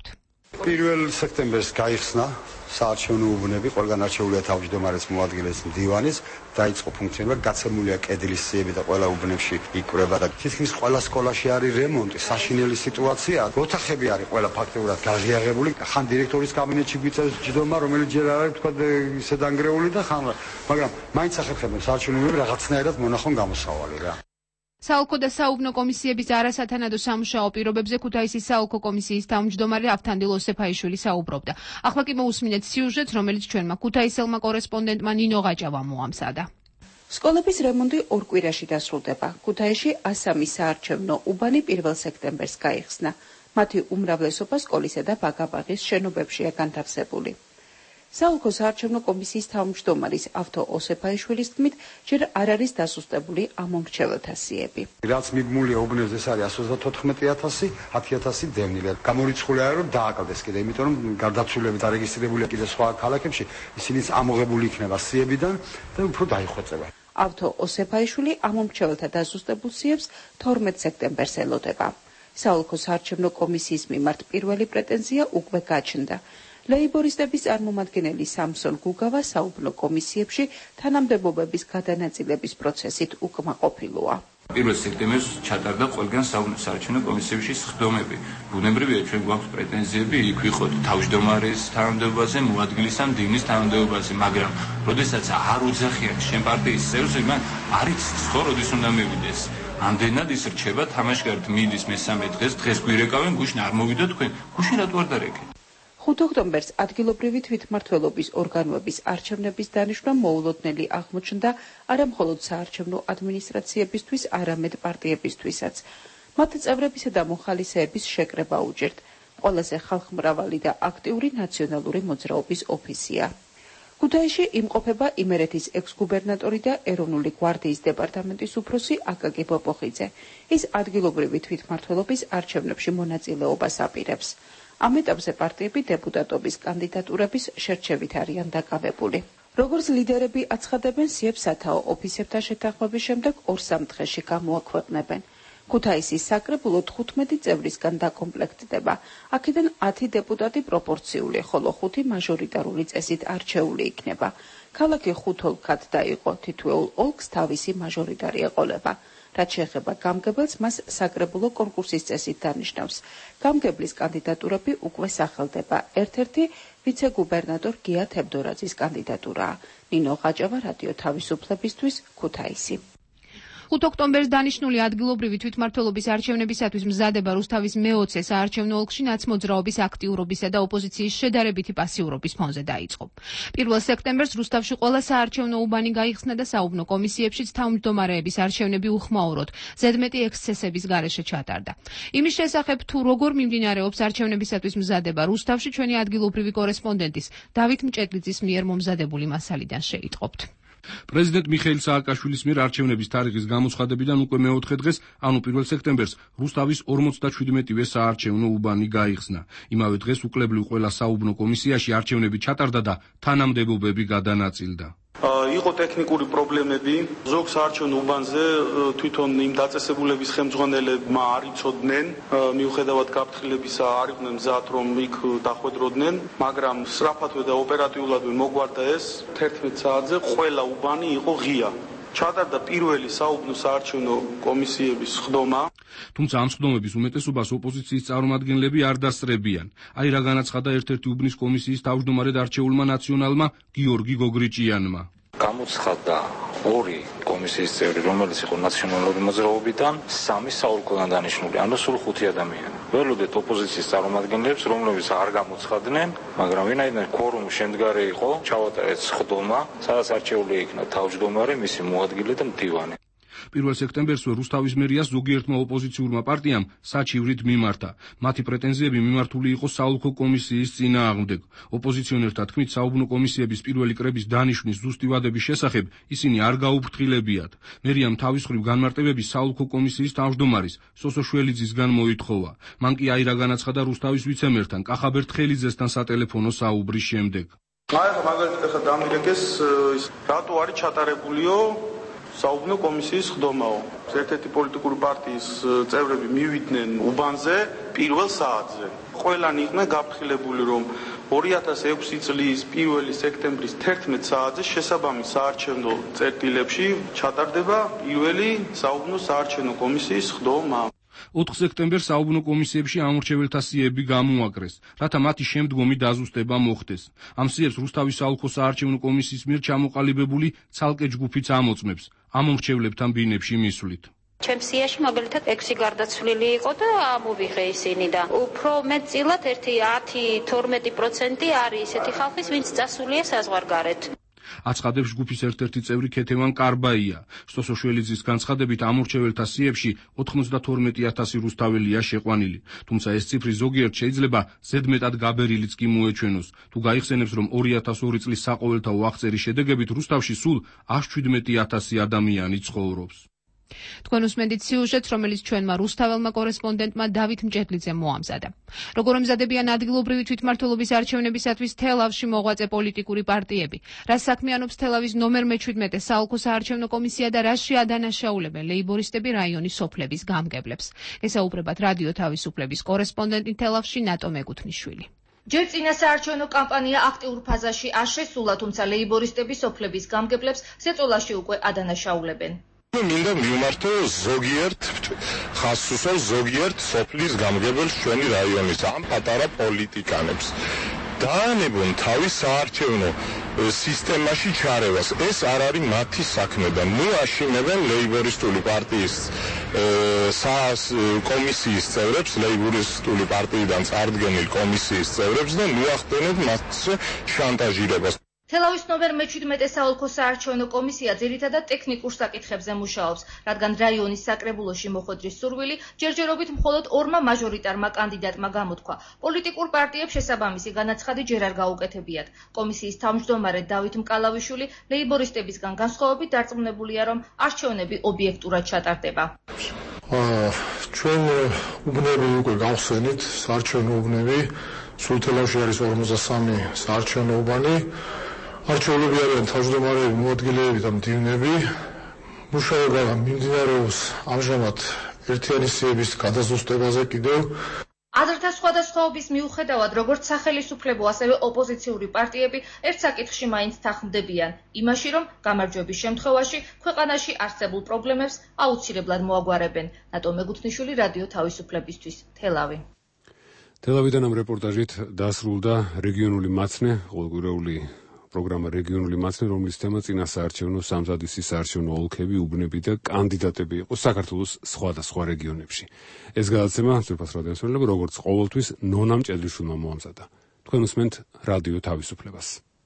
პირველ სექტემბერს გაიხსნა საარჩევნო უბნები, ყველგან არჩეულია თავმჯდომარის მოადგილეს მდივანის, დაიწყო ფუნქციონირება, გაცემულია კედლის სიები და ყველა უბნებში იკვრება და თითქმის ყველა სკოლაში არის რემონტი, საშინელი სიტუაცია, ოთახები არის ყველა ფაქტობრივად გაღიაღებული, ხან დირექტორის კაბინეტში გვიწევს ჯდომა, რომელიც ჯერ არ არის თქვა ისე დანგრეული და ხან, მაგრამ მაინც ახერხებენ საარჩევნო უბნები რაღაცნაირად მონახონ გამოსავალი რა. საოლქო და საუბნო კომისიების არასათანადო სამუშაო პირობებზე ქუთაისის საოლქო კომისიის თავმჯდომარე ავთანდილ ოსეფაიშვილი საუბრობდა. ახლა კი მოусმინეთ სიუჟეტს, რომელიც ჩვენმა ქუთაისელმა კორესპონდენტმა ნინო ღაჭავამ მოამზადა. სკოლების რემონტი ორ კვირაში დასრულდება. ქუთაისში ასამი საარჩევნო უბანი პირველ სექტემბერს გაიხსნა. მათი უმრავლესობა სკოლისა და ბაგაბაღის შენობებშია განთავსებული. საოლქო საარჩევნო კომისიის თავმჯდომარის ავთო ოსეფაიშვილის თქმით, ჯერ არ არის დასუსტებული ამომრჩეველთა სიები. რაც მიბმულია უბნებზე ეს არის εκατს ოცდათოთხმეტი ათასი, ათი ათასი დევნილია. გამორიცხული არის რომ დააკლდეს კიდე, იმიტომ რომ გარდაცვლილები დარეგისტრირებულია კიდე სხვა ქალაქებში, ისინიც ამოღებული იქნება სიებიდან და უფრო დაიხვეწება. ავთო ოსეფაიშვილი ამომრჩეველთა დასუსტებულ სიებს თორმეტ სექტემბერს ელოდება. საოლქო საარჩევნო კომისიის მიმართ პირველი პრეტენზია უკვე გაჩნდა. ლეიბორისტების წარმომადგენელი სამსონ გუგავა საუბნო კომისიებში თანამდებობების გადანაწილების პროცესით უკმაყოფილოა. პირველ სექტემბერს ჩატარდა ყველგან საარჩევნო კომისიებში სხდომები. ბუნებრივია, ჩვენ გვაქვს პრეტენზიები, იქ ვიყოთ თავმჯდომარის თანამდებობაზე, მოადგილის ან დივნის თანამდებობაზე, მაგრამ როდესაც არ უძახიან შენ პარტიის წევრს, მან არ იცის ხო, როდის უნდა მივიდეს. ამდენად ის რჩება, თამაშგარეთ მიდის მესამე დღეს, დღეს გვირეკავენ, გუშინ არ მოვიდა თქვენ, გუშინ რატო არ დარეკეთ? ხუთი ოქტომბერს ადგილობრივი თვითმმართველობის ორგანოების არჩევნების დანიშვნა მოულოდნელი აღმოჩნდა არა მხოლოდ საარჩევნო ადმინისტრაციებისთვის, არამედ პარტიებისთვისაც. მათ წევრებისა და მოხალისეების შეკრება უჭერთ. ყველაზე ხალხმრავალი და აქტიური ნაციონალური მოძრაობის ოფისია. ქუთაისში იმყოფება იმერეთის ექს-გუბერნატორი და ეროვნული გვარდიის დეპარტამენტის უფროსი აკაკი პოპოხიძე. ის ადგილობრივი თვითმმართველობის არჩევნებში მონაწილეობას აპირებს. ამ ეტაპზე პარტიები დეპუტატობის კანდიდატურების შერჩევით არიან დაკავებული. როგორც ლიდერები აცხადებენ, სიებს სათაო ოფისებთან შეთანხმების შემდეგ ორ-სამ დღეში გამოაქვეყნებენ. ქუთაისის საკრებულო თხუთმეტი წევრისგან დაკომპლექტდება. აქედან ათი დეპუტატი პროპორციული, ხოლო ხუთი მაჟორიტარული წესით არჩეული იქნება. ქალაქი ხუთ ოლქად დაიყო, თითოეულ ოლქს თავისი მაჟორიტარი ეყოლება. რაც შეეხება გამგებელს, მას საკრებულო კონკურსის წესით დანიშნავს. გამგებლის კანდიდატურები უკვე სახელდება. ერთ-ერთი ვიცე-გუბერნატორ გია თევდორაძის კანდიდატურაა. ნინო ღაჭავა, რადიო თავისუფლებისთვის, ქუთაისი. ხუთი ოქტომბერს დანიშნული ადგილობრივი თვითმმართველობის არჩევნებისათვის მზადება რუსთავის მეოცე საარჩევნო ოლქში ნაცმოძრაობის აქტიურობისა და ოპოზიციის შედარებითი პასიურობის ფონზე დაიწყო. პირველ სექტემბერს რუსთავში ყველა საარჩევნო უბანი გაიხსნა და საუბნო კომისიებშიც თავმჯდომარეების არჩევნები უხმაუროდ, ზედმეტი ექსცესების გარეშე ჩატარდა. იმის შესახებ, თუ როგორ მიმდინარეობს არჩევნებისათვის მზადება რუსთავში, ჩვენი ადგილობრივი კორესპონდენტის დავით მჭედლიძის მიერ მომზადებული მასალიდან შეიტყობთ. პრეზიდენტ მიხეილ სააკაშვილის მიერ არჩევნების თარიღის გამოცხადებიდან უკვე მეოთხე დღეს, ანუ პირველ სექტემბერს, რუსთავის ორმოცდაშვიდმეტივე საარჩევნო უბანი გაიხსნა. იმავე დღეს უკლებლივ ყველა საუბნო კომისიაში არჩევნები ჩატარდა და თანამდებობები გადანაწილდა. იყო ტექნიკური პრობლემები, ზოგ საარჩევნო უბანზე თვითონ იმ დაწესებულების ხელმძღვანელებმა არ იცოდნენ, მიუხედავად გაფრთხილებისა არ იყვნენ მზად რომ იქ დახვედროდნენ, მაგრამ სწრაფადვე და ოპერატიულადვე მოგვარდა ეს თერთმეტ საათზე ყველა უბანი იყო ღია. ჩატარდა პირველი საუბნო საარჩევნო კომისიების სხდომა. თუმცა ამ სხდომების უმეტესობას ოპოზიციის წარმომადგენლები არ დასწრებიან. აი რა განაცხადა ერთ-ერთი უბნის კომისიის თავმჯდომარედ არჩეულმა ნაციონალმა გიორგი გოგრიჭიანმა. გამოცხადდა ორი კომისიის წევრი, რომელიც იყო ნაციონალური მოძრაობიდან, სამი საოლქოდან დანიშნული, ანუ სულ ხუთი ადამიანი. ველოდეთ ოპოზიციის წარმომადგენლებს, რომლებიც არ გამოცხადნენ, მაგრამ ვინაიდან ქორუმი შემდგარი იყო, ჩავატარეთ სხდომა, სადაც არჩეული იქნა თავმჯდომარე, მისი მოადგილე და მდივანი. პირველ სექტემბერსვე რუსთავის მერიას ზოგიერთმა ოპოზიციურმა პარტიამ საჩივრით მიმართა. მათი პრეტენზიები მიმართული იყო საოლქო კომისიის წინააღმდეგ. ოპოზიციონერთა თქმით, საუბნო კომისიების პირველი კრების დანიშვნის ზუსტი ვადების შესახებ ისინი არ გაუფრთხილებიათ. მერიამ თავის მხრივ განმარტებები საოლქო კომისიის თავმჯდომარის სოსო შველიძისგან მოითხოვა. მან კი აი რა განაცხადა რუსთავის ვიცემერთან კახაბერ თხელიძესთან სატელეფონო საუბრის შემდეგ. აი, მაგალითად ახლა დამირეკეს, რატო არის ჩატარებულიო საუბნო კომისიის ხდომაო. ერთ-ერთი პოლიტიკური პარტიის წევრები მივიდნენ უბანზე პირველ საათზე. ყველანი იყვნენ გაფრთხილებული, რომ ორი ათას ექვსი წლის პირველი სექტემბრის თერთმეტ საათზე შესაბამის საარჩევნო წერტილებში ჩატარდება პირველი საუბნო საარჩევნო კომისიის ხდომა. ოთხ სექტემბერს საუბნო კომისიებში ამორჩეველთა სიები გამოაკრეს, რათა მათი შემდგომი დაზუსტება მოხდეს. ამ სიებს რუსთავის საოლქო საარჩევნო კომისიის მიერ ჩამოყალიბებული ცალკე ჯგუფიც ამოწმებს ამორჩევლებთან ბინებში მისვლით. ჩემს სიაში მაგალითად ექვსი გარდაცვლილი იყო და ამოვიღე ისინი და უფრო მეტწილად ერთი ათი თორმეტი პროცენტი არის ესეთი ხალხის, ვინც წასულია საზღვარგარეთ. აცხადებს ჯგუფის ერთ-ერთი წევრი ქეთევან კარბაია. სტოსოშველიძის განცხადებით ამორჩეველთა სიებში ოთხმოცდათორმეტი ათასი რუსთაველია შეყვანილი. თუმცა ეს ციფრი ზოგიერთ შეიძლება ზედმეტად გაბერილიც კი მოეჩვენოს. თუ გაიხსენებს, რომ ორი ათას ორი წლის საყოველთაო აღწერის შედეგებით რუსთავში სულ ას შვიდმეტი ათასი ადამიანი ცხოვრობს. თქვენ უსმენთ სიუჟეტს, რომელიც ჩვენმა რუსთაველმა კორესპონდენტმა დავით მჭედლიძემ მოამზადა. როგორ ემზადებიან ადგილობრივი თვითმმართველობის არჩევნებისათვის თელავში მოღვაწე პოლიტიკური პარტიები, რა საქმიანობს თელავის ნომერ მეჩვიდმეტე საოლქო საარჩევნო კომისია და რაში ადანაშაულებენ ლეიბორისტები რაიონის სოფლების გამგებლებს. ესაუბრებათ რადიო თავისუფლების კორესპონდენტი თელავში ნატო მეგუთნიშვილი. ჯერ წინა საარჩევნო კამპანია აქტიურ ფაზაში არ შესულა, თუმცა ლეიბორისტები სოფლების გამგებლებს ზეწოლაში უკვე ადანაშაულებენ. მინდა მივმართო ზოგიერთ ხას უსვამს ზოგიერთ სოფლის გამგებელს ჩვენი რაიონის ამ პატარა პოლიტიკანებს დაანებონ თავის საარჩევნო სისტემაში ჩარევას. ეს არ არის მათი საქმე და ნუ აშინებენ ლეიბორისტული პარტიის კომისიის წევრებს, ლეიბორისტული პარტიიდან წარდგენილ კომისიის წევრებს და ნუ ახდენენ მასზე შანტაჟირებას. თელავის ნომერ მეჩვიდმეტე საოლქო საარჩევნო კომისია ძირითადად ტექნიკურ საკითხებზე მუშაობს, რადგან რაიონის საკრებულოში მოხვედრის სურვილი ჯერჯერობით მხოლოდ ორმა მაჟორიტარმა კანდიდატმა გამოთქვა. პოლიტიკურ პარტიებს შესაბამისი განაცხადი ჯერ არ გაუკეთებიათ. კომისიის თავმჯდომარე დავით მკალავიშვილი ლეიბორისტებისგან განსხვავებით დარწმუნებულია, რომ არჩევნები ობიექტურად ჩატარდება. ჩვენ უბნები უკვე გავხსენით, საარჩევნო უბნები, სულ თელავში არის ორმოცდასამი საარჩევნო უბანი. არჩევლები არიან თავმჯდომარეები, მოადგილეები და მდივნები. მუშაობა მიმდინარეობს ამჟამად ერთიანი სიების გადაზუსტებაზე კიდევ. აზრთა სხვადასხვაობის მიუხედავად, როგორც სახელისუფლებო, ასევე ოპოზიციური პარტიები ერთ საკითხში მაინც თანხმდებიან, იმაში, რომ გამარჯვების შემთხვევაში ქვეყანაში არსებულ პრობლემებს აუცილებლად მოაგვარებენ. ნატო მეგუთნიშვილი, რადიო თავისუფლებისთვის, თელავი. თელავიდან ამ რეპორტაჟით დასრულდა რეგიონული მაცნე, ყოველკვირეული პროგრამა რეგიონული მაცნე, რომლის თემა წინა საარჩევნო სამზადისი საარჩევნო ოლქები, უბნები და კანდიდატები იყო საქართველოს სხვადასხვა რეგიონებში. ეს გადაცემა ძვირფას რადიოს მსმენელები, როგორც ყოველთვის, ნონა მჭედლიშვილმა მოამზადა. თქვენ უსმენთ რადიო თავისუფლებას.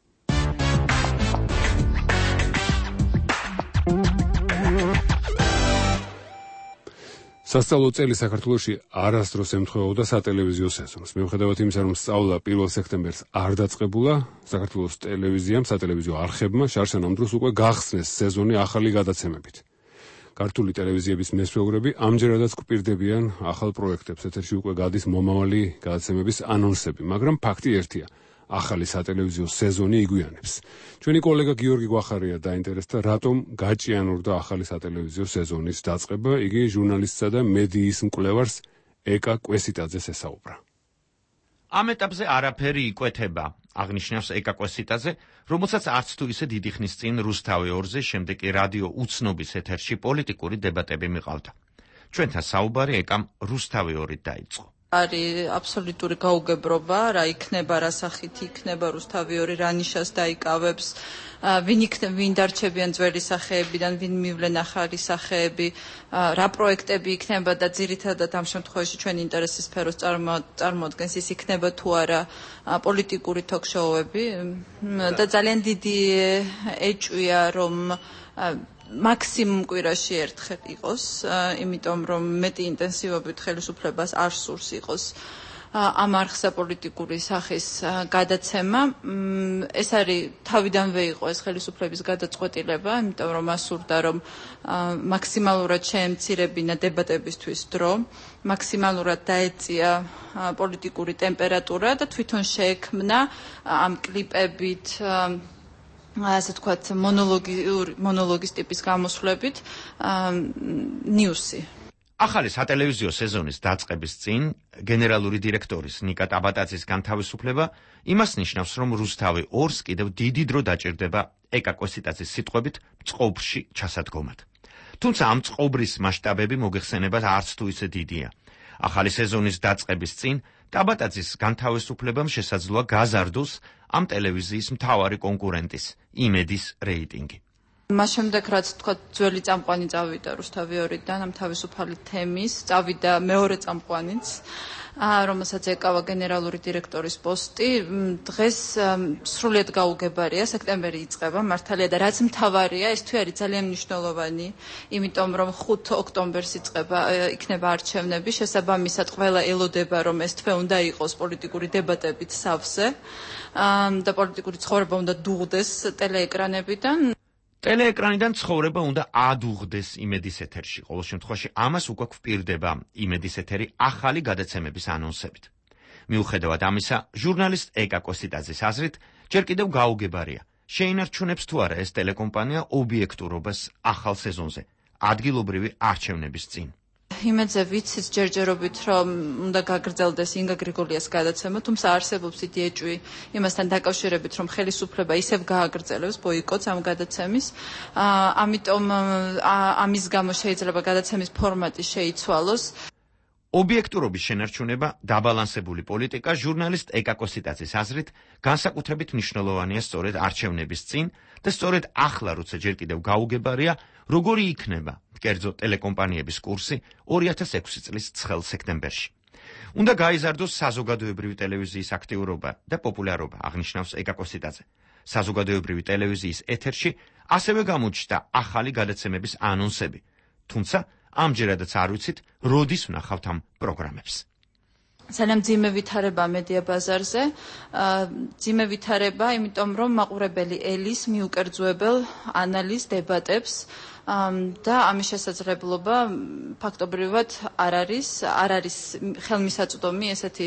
სასწავლო წელი საქართველოში არასდროს ემთხვეოდა სატელევიზიო სეზონს. მიუხედავად იმისა, რომ სწავლა პირველ სექტემბერს არ დაწყებულა, საქართველოს ტელევიზიამ, სატელევიზიო არხებმა შარშან ამ დროს უკვე გახსნეს სეზონი ახალი გადაცემებით. ქართული ტელევიზიების მესვეურები ამჯერადაც გვპირდებიან ახალ პროექტებს. ეთერში უკვე გადის მომავალი გადაცემების ანონსები, მაგრამ ფაქტი ერთია. ახალი სატელევიზიო სეზონი იგვიანებს. ჩვენი კოლეგა გიორგი გვახარია დაინტერესდა, რატომ გაჭიანურდა ახალი სატელევიზიო სეზონის დაწყება. იგი ჟურნალისტსა და მედიის მკვლევარს ეკა კვესიტაძეს ესაუბრა. ამ ეტაპზე არაფერი იკვეთება, აღნიშნავს ეკა კვესიტაძე, რომელსაც არც თუ ისე დიდი ხნის წინ რუსთავი ორზე, შემდეგ კი რადიო უცნობის ეთერში პოლიტიკური დებატები მიყავდა. ჩვენთან საუბარი ეკამ რუსთავი ორით დაიწყო. არის აბსოლუტური გაუგებრობა, რა იქნება, რა სახით იქნება რუსთავი ორი, რა ნიშას დაიკავებს, ვინ იქნება, ვინ დარჩებიან ძველი სახეებიდან, ვინ მივლენ ახალი სახეები, რა პროექტები იქნება და ძირითადად ამ შემთხვევაში ჩვენი ინტერესის სფეროს წარმოადგენს ის იქნება თუ არა პოლიტიკური ток-შოუები და ძალიან დიდი ეჭვია, რომ მაქსიმუმ კვირაში ერთხელ იყოს, იმიტომ რომ მეტი ინტენსივობით ხელისუფლებას არ სურს იყოს ამ არხსა პოლიტიკური სახის გადაცემა. ეს არის თავიდანვე იყო ეს ხელისუფლების გადაწყვეტილება, იმიტომ რომ ასურდა რომ მაქსიმალურად შეემცირებინა დებატებისთვის დრო, მაქსიმალურად დაეწია პოლიტიკური ტემპერატურა და თვითონ შეექმნა ამ კლიპებით ასე ვთქვათ, მონოლოგიური მონოლოგის ტიპის გამოსვლებით ნიუსი. ახალი სატელევიზიო სეზონის დაწყების წინ გენერალური დირექტორის ნიკა ტაბატაძის განთავისუფლება იმას ნიშნავს, რომ რუსთავი ორს კიდევ დიდი დრო დაჭირდება ეკა კვესიტაძის სიტყვებით წყობრში ჩასადგომად. თუმცა ამ წყობრის მასშტაბები მოგეხსენებათ არც თუ ისე დიდია. ახალი სეზონის დაწყების წინ ტაბატაძის განთავისუფლებამ შესაძლოა გაზარდოს ამ ტელევიზიის მთავარი კონკურენტის იმედის რეიტინგი. მას შემდეგ რაც თქვა ძველი წამყვანი წავიდა რუსთავი ორიდან ამ თავისუფალი თემის, წავიდა მეორე წამყვანიც, რომელსაც ეკავა გენერალური დირექტორის პოსტი, დღეს სრულიად გაუგებარია, სექტემბერი იწყება, მართალია და რაც მთავარია, ეს თვე არის ძალიან მნიშვნელოვანი, იმიტომ რომ ხუთ ოქტომბერს იწყება იქნება არჩევნები, შესაბამისად ყველა ელოდება, რომ ეს თვე უნდა იყოს პოლიტიკური დებატებით სავსე და პოლიტიკური ცხოვრება უნდა დუღდეს ტელეეკრანებიდან. ტელეეკრანიდან ცხოვრება უნდა ადუღდეს იმედის ეთერში. ყოველ შემთხვევაში ამას უკვე გვპირდება იმედის ეთერი ახალი გადაცემების ანონსებით. მიუხედავად ამისა, ჟურნალისტ ეკა კვესიტაძის აზრით, ჯერ კიდევ გაუგებარია. შეინარჩუნებს თუ არა ეს ტელეკომპანია ობიექტურობას ახალ სეზონზე, ადგილობრივი არჩევნების წინ. იმედზე ვიცით ჯერჯერობით, რომ უნდა გაგრძელდეს ინგა გრიგოლიას გადაცემა, თუმცა არსებობს დიდი ეჭვი იმასთან დაკავშირებით, რომ ხელისუფლება ისევ გააგრძელებს ბოიკოტს ამ გადაცემის. ამიტომ ამის გამო შეიძლება გადაცემის ფორმატი შეიცვალოს. ობიექტურობის შენარჩუნება, დაბალანსებული პოლიტიკა ჟურნალისტ ეკა კვესიტაძის აზრით განსაკუთრებით მნიშვნელოვანია სწორედ არჩევნების წინ და სწორედ ახლა, როცა ჯერ კიდევ გაუგებარია, როგორი იქნება კერძო ტელეკომპანიების კურსი ორი ათას ექვსი წლის ცხელ სექტემბერში. უნდა გაიზარდოს საზოგადოებრივი ტელევიზიის აქტიურობა და პოპულარობა, აღნიშნავს ეკა კვესიტაძე. საზოგადოებრივი ტელევიზიის ეთერში ასევე გამოჩნდა ახალი გადაცემების ანონსები, თუმცა ამჯერადაც არ ვიცით, როდის ვნახავთ ამ პროგრამებს. ძალიან მძიმე ვითარება მედია ბაზარზე, მძიმე ვითარება, იმიტომ რომ მაყურებელი ელის მიუკერძოებელ ანალიზ დებატებს და ამის შესაძლებლობა ფაქტობრივად არ არის, არ არის ხელმისაწვდომი ესეთი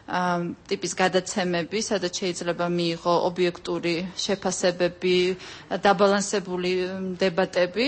ტიპის გადაცემები, სადაც შეიძლება მიიღო ობიექტური შეფასებები, დაბალანსებული დებატები.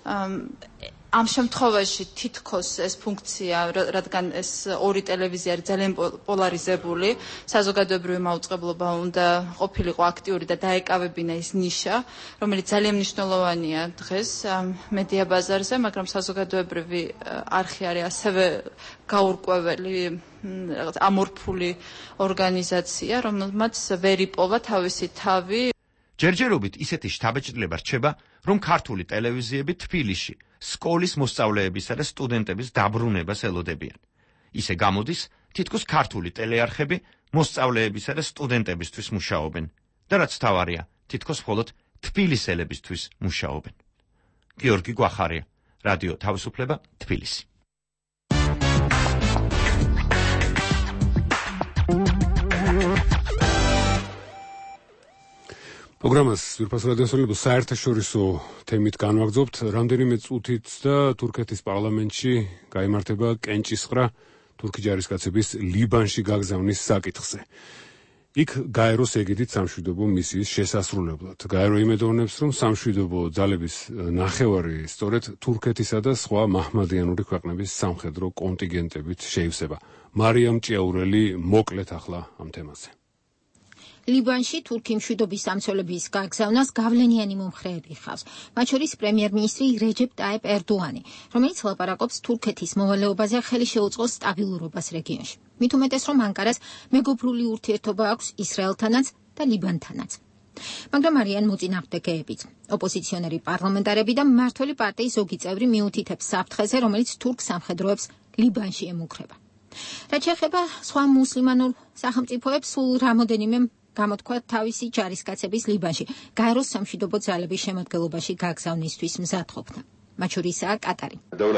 ამ შემთხვევაში თითქოს ეს ფუნქცია, რადგან ეს ორი ტელევიზია არის ძალიან პოლარიზებული, საზოგადოებრივი მაუწყებლობა უნდა ყოფილიყო აქტიური და დაეკავებინა ის ნიშა, რომელიც ძალიან მნიშვნელოვანია დღეს მედია ბაზარზე, მაგრამ საზოგადოებრივი არხი არის ასევე გაურკვეველი ამორფული ორგანიზაცია, რომელმაც ვერ იპოვა თავისი თავი. ჯერჯერობით ისეთი შთაბეჭდილება რჩება, რომ ქართული ტელევიზიები თბილისში სკოლის მოსწავლეებისა და სტუდენტების დაბრუნებას ელოდებიან. ისე გამოდის, თითქოს ქართული ტელეარხები მოსწავლეებისა და სტუდენტებისთვის მუშაობენ და რაც თავარია, თითქოს მხოლოდ თბილისელებისთვის მუშაობენ. გიორგი გვახარია, რადიო თავისუფლება, თბილისი. პროგრამას ვირფას რადიოსმენელო საერთაშორისო თემით განვაგრძობთ. რამდენიმე წუთით და თურქეთის პარლამენტში გაიმართება კენჭისყრა თურქი ჯარისკაცების ლიბანში გაგზავნის საკითხზე. იქ გაეროს ეგიდით სამშვიდობო მისიის შესასრულებლად. გაერო იმედოვნებს, რომ სამშვიდობო ძალების ნახევარი სწორედ თურქეთისა და სხვა მაჰმადიანური ქვეყნების სამხედრო კონტინგენტებით შეივსება. მარიამ ჭიაურელი მოკლედ ახლა ამ თემაზე. ლიბანში თურქი მშვიდობის სამცველების გაგზავნას გავლენიანი მომხრეები ხავს, მათ შორის პრემიერ-მინისტრი რეჯეპ ტაიპ ერდოანი, რომელიც ლაპარაკობს თურქეთის მოვალეობაზე ხელი შეუწყოს სტაბილურობას რეგიონში. მით უმეტეს, რომ ანკარას მეგობრული ურთიერთობა აქვს ისრაელთანაც და ლიბანთანაც. მაგრამ არიან მოწინააღმდეგეებიც. ოპოზიციონერი პარლამენტარები და მმართველი პარტიის ზოგი წევრი მიუთითებს საფრთხეზე, რომელიც თურქ სამხედროებს ლიბანში ემუქრება. რაც შეეხება სხვა მუსლიმანურ სახელმწიფოებს, სულ რამოდენიმე გამოთქვა თავისი ჯარისკაცების ლიბანში გაეროს სამშვიდობო ძალების შემადგენლობაში გაგზავნისთვის მზადყოფნა. მათ შორისაა კატარი.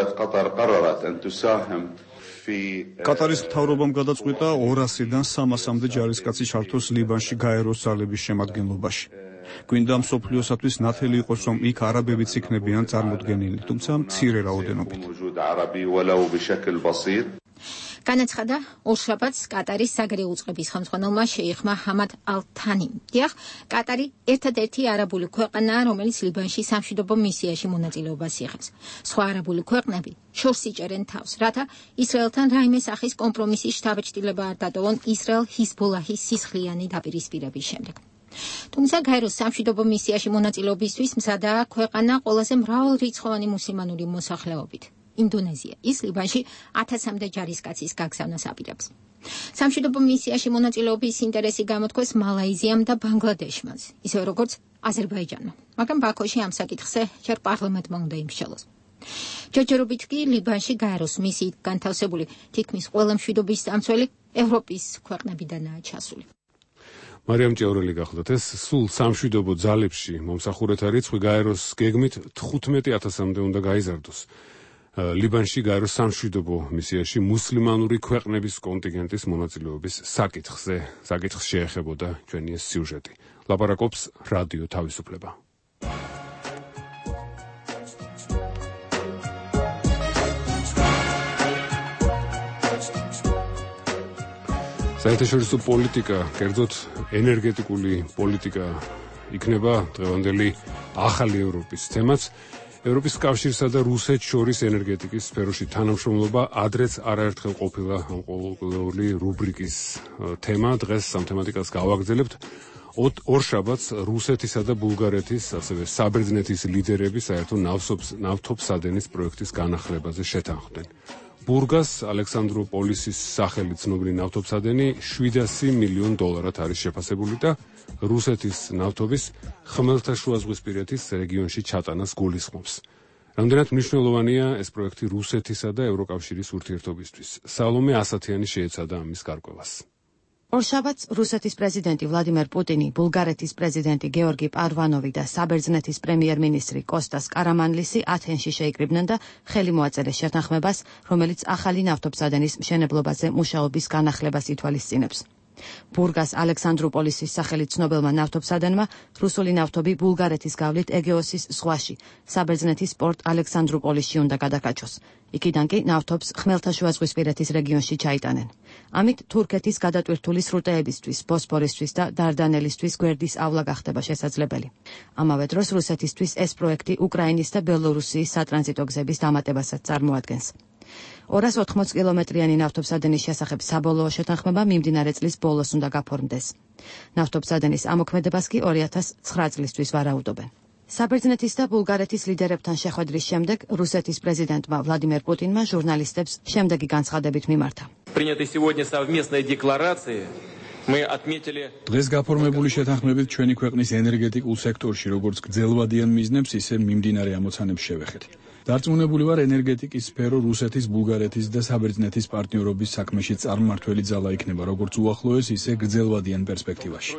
კატარის მთავრობამ გადაწყვიტა ორასიდან სამასამდე ჯარისკაცი ჩართოს ლიბანში გაეროს ძალების შემადგენლობაში. გვინდა მსოფლიოსათვის ნათელი იყოს, რომ იქ არაბებიც იქნებიან წარმოდგენილი, თუმცა მცირე რაოდენობით. განაცხადა ორშაბათს კატარის საგარეო უწყების ხელმძღვანელმა შეიხმა ჰამად ალ-თანიმ. დიახ, კატარი ერთადერთი არაბული ქვეყანაა, რომელიც ლიბანში სამშვიდობო მისიაში მონაწილეობას იღებს. სხვა არაბული ქვეყნები შორს იჭერენ თავს, რათა ისრაელთან რაიმე სახის კომპრომისის შთაბეჭდილება არ დატოვონ ისრაელ-ჰიზბოლაჰის სისხლიანი დაპირისპირების შემდეგ. თუმცა გაეროს სამშვიდობო მისიაში მონაწილეობისთვის მზადაა ქვეყანა ყველაზე მრავალრიცხოვანი მუსლიმანური მოსახლეობით. ინდონეზია ის ლიბანში ათასამდე ჯარისკაცის გაგზავნას აპირებს. სამშვიდობო მისიაში მონაწილეობის ინტერესი გამოთქვეს მალაიზიამ და ბანგლადეშმა, ისევე როგორც აზერბაიჯანმა. მაგრამ ბაქოში ამ საკითხზე ჯერ პარლამენტმა უნდა იმსჯელოს. ჯერჯერობით კი ლიბანში გაეროს მისიით განთავსებული თითქმის ყველა მშვიდობის წამცველი ევროპის ქვეყნებიდანაა ჩასული. მარიამ ჭეორელი გახლდათ ეს სულ სამშვიდობო ძალებში მომსახურეთა რიცხვი გაეროს გეგმით თხუთმეტი ათასამდე უნდა გაიზარდოს. ლიბანში გაეროს სამშვიდობო მისიაში მუსლიმანური ქვეყნების კონტინგენტის მონაწილეობის საკითხზე საკითხს შეეხებოდა ჩვენი ეს სიუჟეტი. ლაპარაკობს რადიო თავისუფლება. საერთაშორისო პოლიტიკა, კერძოდ ენერგეტიკული პოლიტიკა იქნება დღევანდელი ახალი ევროპის თემაც. ევროპის კავშირსა და რუსეთს შორის ენერგეტიკის სფეროში თანამშრომლობა ადრეც არაერთხელ ყოფილა ამ ყოველკვირეული რუბრიკის თემა. დღეს ამ თემატიკას გავაგრძელებთ. ორშაბათს რუსეთისა და ბულგარეთის, ასევე საბერძნეთის ლიდერები საერთო ნავთობსადენის პროექტის განახლებაზე შეთანხმდნენ. ბურგას ალექსანდროპოლისის სახელით ცნობილი ნავთობსადენი შვიდასი მილიონ დოლარად არის შეფასებული და რუსეთის ნავთობის ხმელთაშუაზღვისპირეთის რეგიონში ჩატანას გულისხმობს. რამდენად მნიშვნელოვანია ეს პროექტი რუსეთისა და ევროკავშირის ურთიერთობისთვის. სალომე ასათიანი შეეცადა ამის გარკვევას. ორშაბათს რუსეთის პრეზიდენტი ვლადიმერ პუტინი, ბულგარეთის პრეზიდენტი გეორგი პარვანოვი და საბერძნეთის პრემიერ-მინისტრი კოსტას კარამანლისი ათენში შეიკრიბნენ და ხელი მოაწერეს შეთანხმებას, რომელიც ახალი ნავთობსადენის მშენებლობაზე მუშაობის განახლებას ითვალისწინებს. ბურგას ალექსანდროპოლისის სახელით ცნობილმა ნავთობსადენმა რუსული ნავთობი ბულგარეთის გავლით ეგეოსის ზღვაში, საბერძნეთის პორტ ალექსანდროპოლისში უნდა გადაკაჩოს. იქიდან კი ნავთობს ხმელთაშუაზღვისპირეთის რეგიონში ჩაიტანენ. ამით თურქეთის გადატვირთული სრუტეებისთვის, ბოსფორისთვის და დარდანელისთვის გვერდის ავლა გახდება შესაძლებელი. ამავე დროს რუსეთისთვის ეს პროექტი უკრაინის და ბელორუსიის სატრანზიტო გზების დამატებასაც წარმოადგენს. ორას ოთხმოც კილომეტრიანი ნავთობსადენის შესახებ საბოლოო შეთანხმება მიმდინარე წლის ბოლოს უნდა გაფორმდეს. ნავთობსადენის ამოქმედებას კი ორი ათას ცხრა წლისთვის ვარაუდობენ. საბერძნეთის და ბულგარეთის ლიდერებთან შეხვედრის შემდეგ რუსეთის პრეზიდენტმა ვლადიმერ პუტინმა ჟურნალისტებს შემდეგი განცხადებით მიმართა. დღეს გაფორმებული შეთანხმებით ჩვენი ქვეყნის ენერგეტიკულ სექტორში როგორც გრძელვადიან მიზნებს, ისე მიმდინარე ამოცანებს შევეხეთ. დარწმუნებული ვარ, ენერგეტიკის სფერო რუსეთის, ბულგარეთის და საბერძნეთის პარტნიორობის საქმეში წარმმართველი ძალა იქნება როგორც უახლოეს, ისე გრძელვადიან პერსპექტივაში.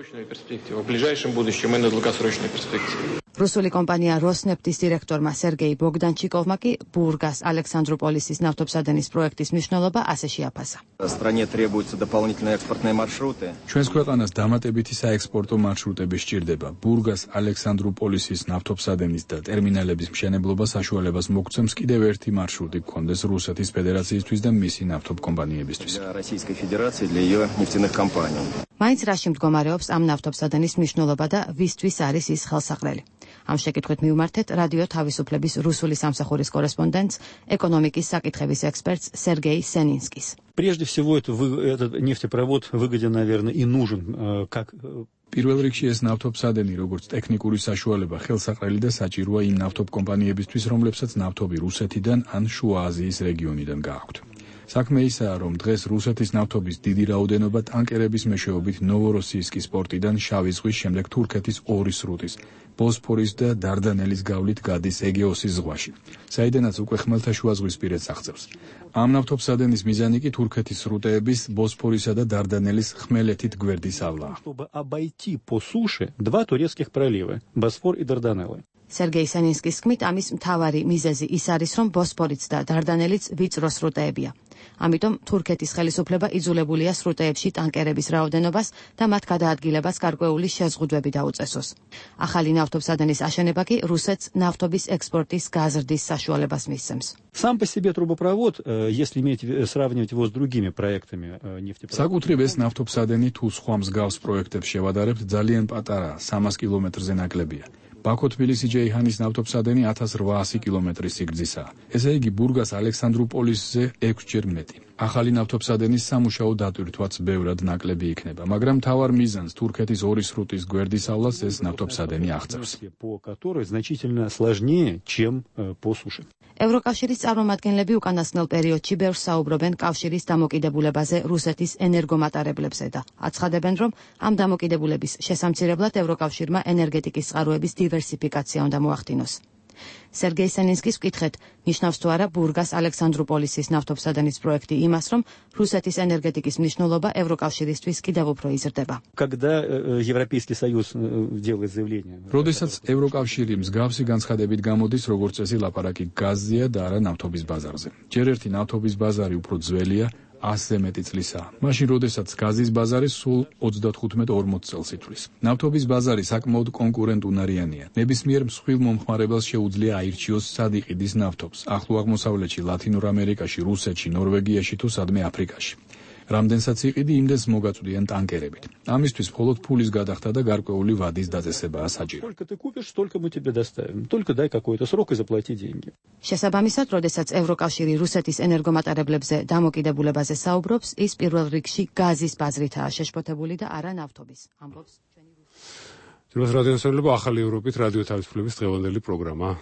რუსული კომპანია როსნეფტის დირექტორმა სერგეი ბოგდანჩიკოვმა კი ბურგას ალექსანდროპოლისის ნავთობსადენის პროექტის მნიშვნელობა ასე შეაფასა. ჩვენს ქვეყანას დამატებითი საექსპორტო მარშრუტები სჭირდება. ბურგას ალექსანდროპოლისის ნავთობსადენის და ტერმინალების მშენებლობა საშუალებას მოგცემს კიდევ ერთი მარშრუტი გქონდეს რუსეთის ფედერაციისთვის და მისი ნავთობკომპანიებისთვის. მაინც რაში მდგომარეობს ამ ნავთობსადენის მნიშვნელობა და ვისთვის არის ის ხელსაყრელი? ამ შეკითხვით მივმართეთ რადიო თავისუფლების რუსული სამსახურის კორესპონდენტს, ეკონომიკის საკითხების ექსპერტს სერგეი სენინსკის. Прежде всего, этот нефтепровод выгоден, наверное, и нужен как პირველ რიგში ეს ნავთობსადენი როგორც ტექნიკური საშუალება ხელსაყრელი და საჭიროა იმ ნავთობკომპანიებისთვის, რომლებსაც ნავთობი რუსეთიდან ან შუა აზიის რეგიონიდან გააქვთ. საქმე ისაა, რომ დღეს რუსეთის ნავთობის დიდი რაოდენობა ტანკერების მეშვეობით ნოვოროსიისკის პორტიდან შავი ზღვის შემდეგ თურქეთის ორი სრუტის, ბოსფორის და დარდანელის გავლით გადის ეგეოსის ზღვაში, საიდანაც უკვე ხმელთაშუაზღვისპირეთს აღწევს. ამ ნავთობსადენის მიზანი კი თურქეთის სრუტეების, ბოსფორისა და დარდანელის ხმელეთით გვერდის ავლაა. чтобы обойти по суше два турецких пролива, Босфор и Дарданеллы. სერგეი სენინსკის თქმით, ამის მთავარი მიზეზი ის არის, რომ ბოსფორიც და დარდანელიც ვიწრო სრუტეებია. ამიტომ თურქეთის ხელისუფლება იძულებულია სრუტეებში ტანკერების რაოდენობას და მათ გადაადგილებას გარკვეული შეზღუდვები დაუწესოს. ახალი ნავთობსადენის აშენება კი რუსეთს ნავთობის ექსპორტის გაზრდის საშუალებას მისცემს. Сам по себе трубопровод, если иметь, сравнивать его с другими проектами нефтепровода. საკუთრივ ეს ნავთობსადენი თუ სხვა მსგავს პროექტებს შევადარებთ ძალიან პატარა, სამას კილომეტრზე ნაკლებია. ბაქო-თბილისი-ჯეიჰანის ნავთობსადენი ათას რვაასი კილომეტრის სიგრძისაა. ესე იგი ბურგას ალექსანდროპოლისზე ექვსჯერ მეტი. ახალი ნავთობსადენის სამუშაო დატვირთვაც ბევრად ნაკლები იქნება, მაგრამ მთავარ მიზანს თურქეთის ორი სრუტის გვერდისავლას ეს ნავთობსადენი აღწევს. ევროკავშირის წარმომადგენლები უკანასკნელ პერიოდში ბევრს საუბრობენ კავშირის დამოკიდებულებაზე რუსეთის ენერგომატარებლებზე და აცხადებენ, რომ ამ დამოკიდებულების შესამცირებლად ევროკავშირმა ენერგეტიკის წყაროების დივერსიფიკაცია უნდა მოახდინოს. სერგეი სენინსკის მკითხეთ, ნიშნავს თუ არა ბურგას ალექსანდროპოლისის ნავთობსადენის პროექტი იმას, რომ რუსეთის ენერგეტიკის მნიშვნელობა ევროკავშირისთვის კიდევ უფრო იზრდება. როდესაც ევროკავშირი მსგავსი განცხადებით გამოდის, როგორც წესი ლაპარაკი გაზზეა და არა ნავთობის ბაზარზე. ჯერ ერთი ნავთობის ბაზარი უფრო ძველია, ასზე მეტი წლისაა. მაშინ, როდესაც გაზის ბაზარი სულ ოცდათხუთმეტ ორმოც წელს ითვლის. ნავთობის ბაზარი საკმაოდ კონკურენტუნარიანია. ნებისმიერ მსხვილ მომხმარებელს შეუძლია აირჩიოს სად იყიდის ნავთობს. ახლო აღმოსავლეთში, ლათინურ ამერიკაში, რუსეთში, ნორვეგიაში თუ სადმე აფრიკაში. რამდენსაც იყიდი, იმდენს მოგაწვდიან ტანკერებით. ამისთვის მხოლოდ ფულის გადახდა და გარკვეული ვადის დაწესებაა საჭირო. შესაბამისად, როდესაც ევროკავშირი რუსეთის ენერგომატარებლებზე დამოკიდებულებაზე საუბრობს, ის პირველ რიგში გაზის ბაზრითაა შეშფოთებული და არა ნავთობის. ამბობს ჩვენი რუსეთის რადიოსმენელებო, ახალი ევროპით რადიო თავისუფლების დღევანდელი პროგრამა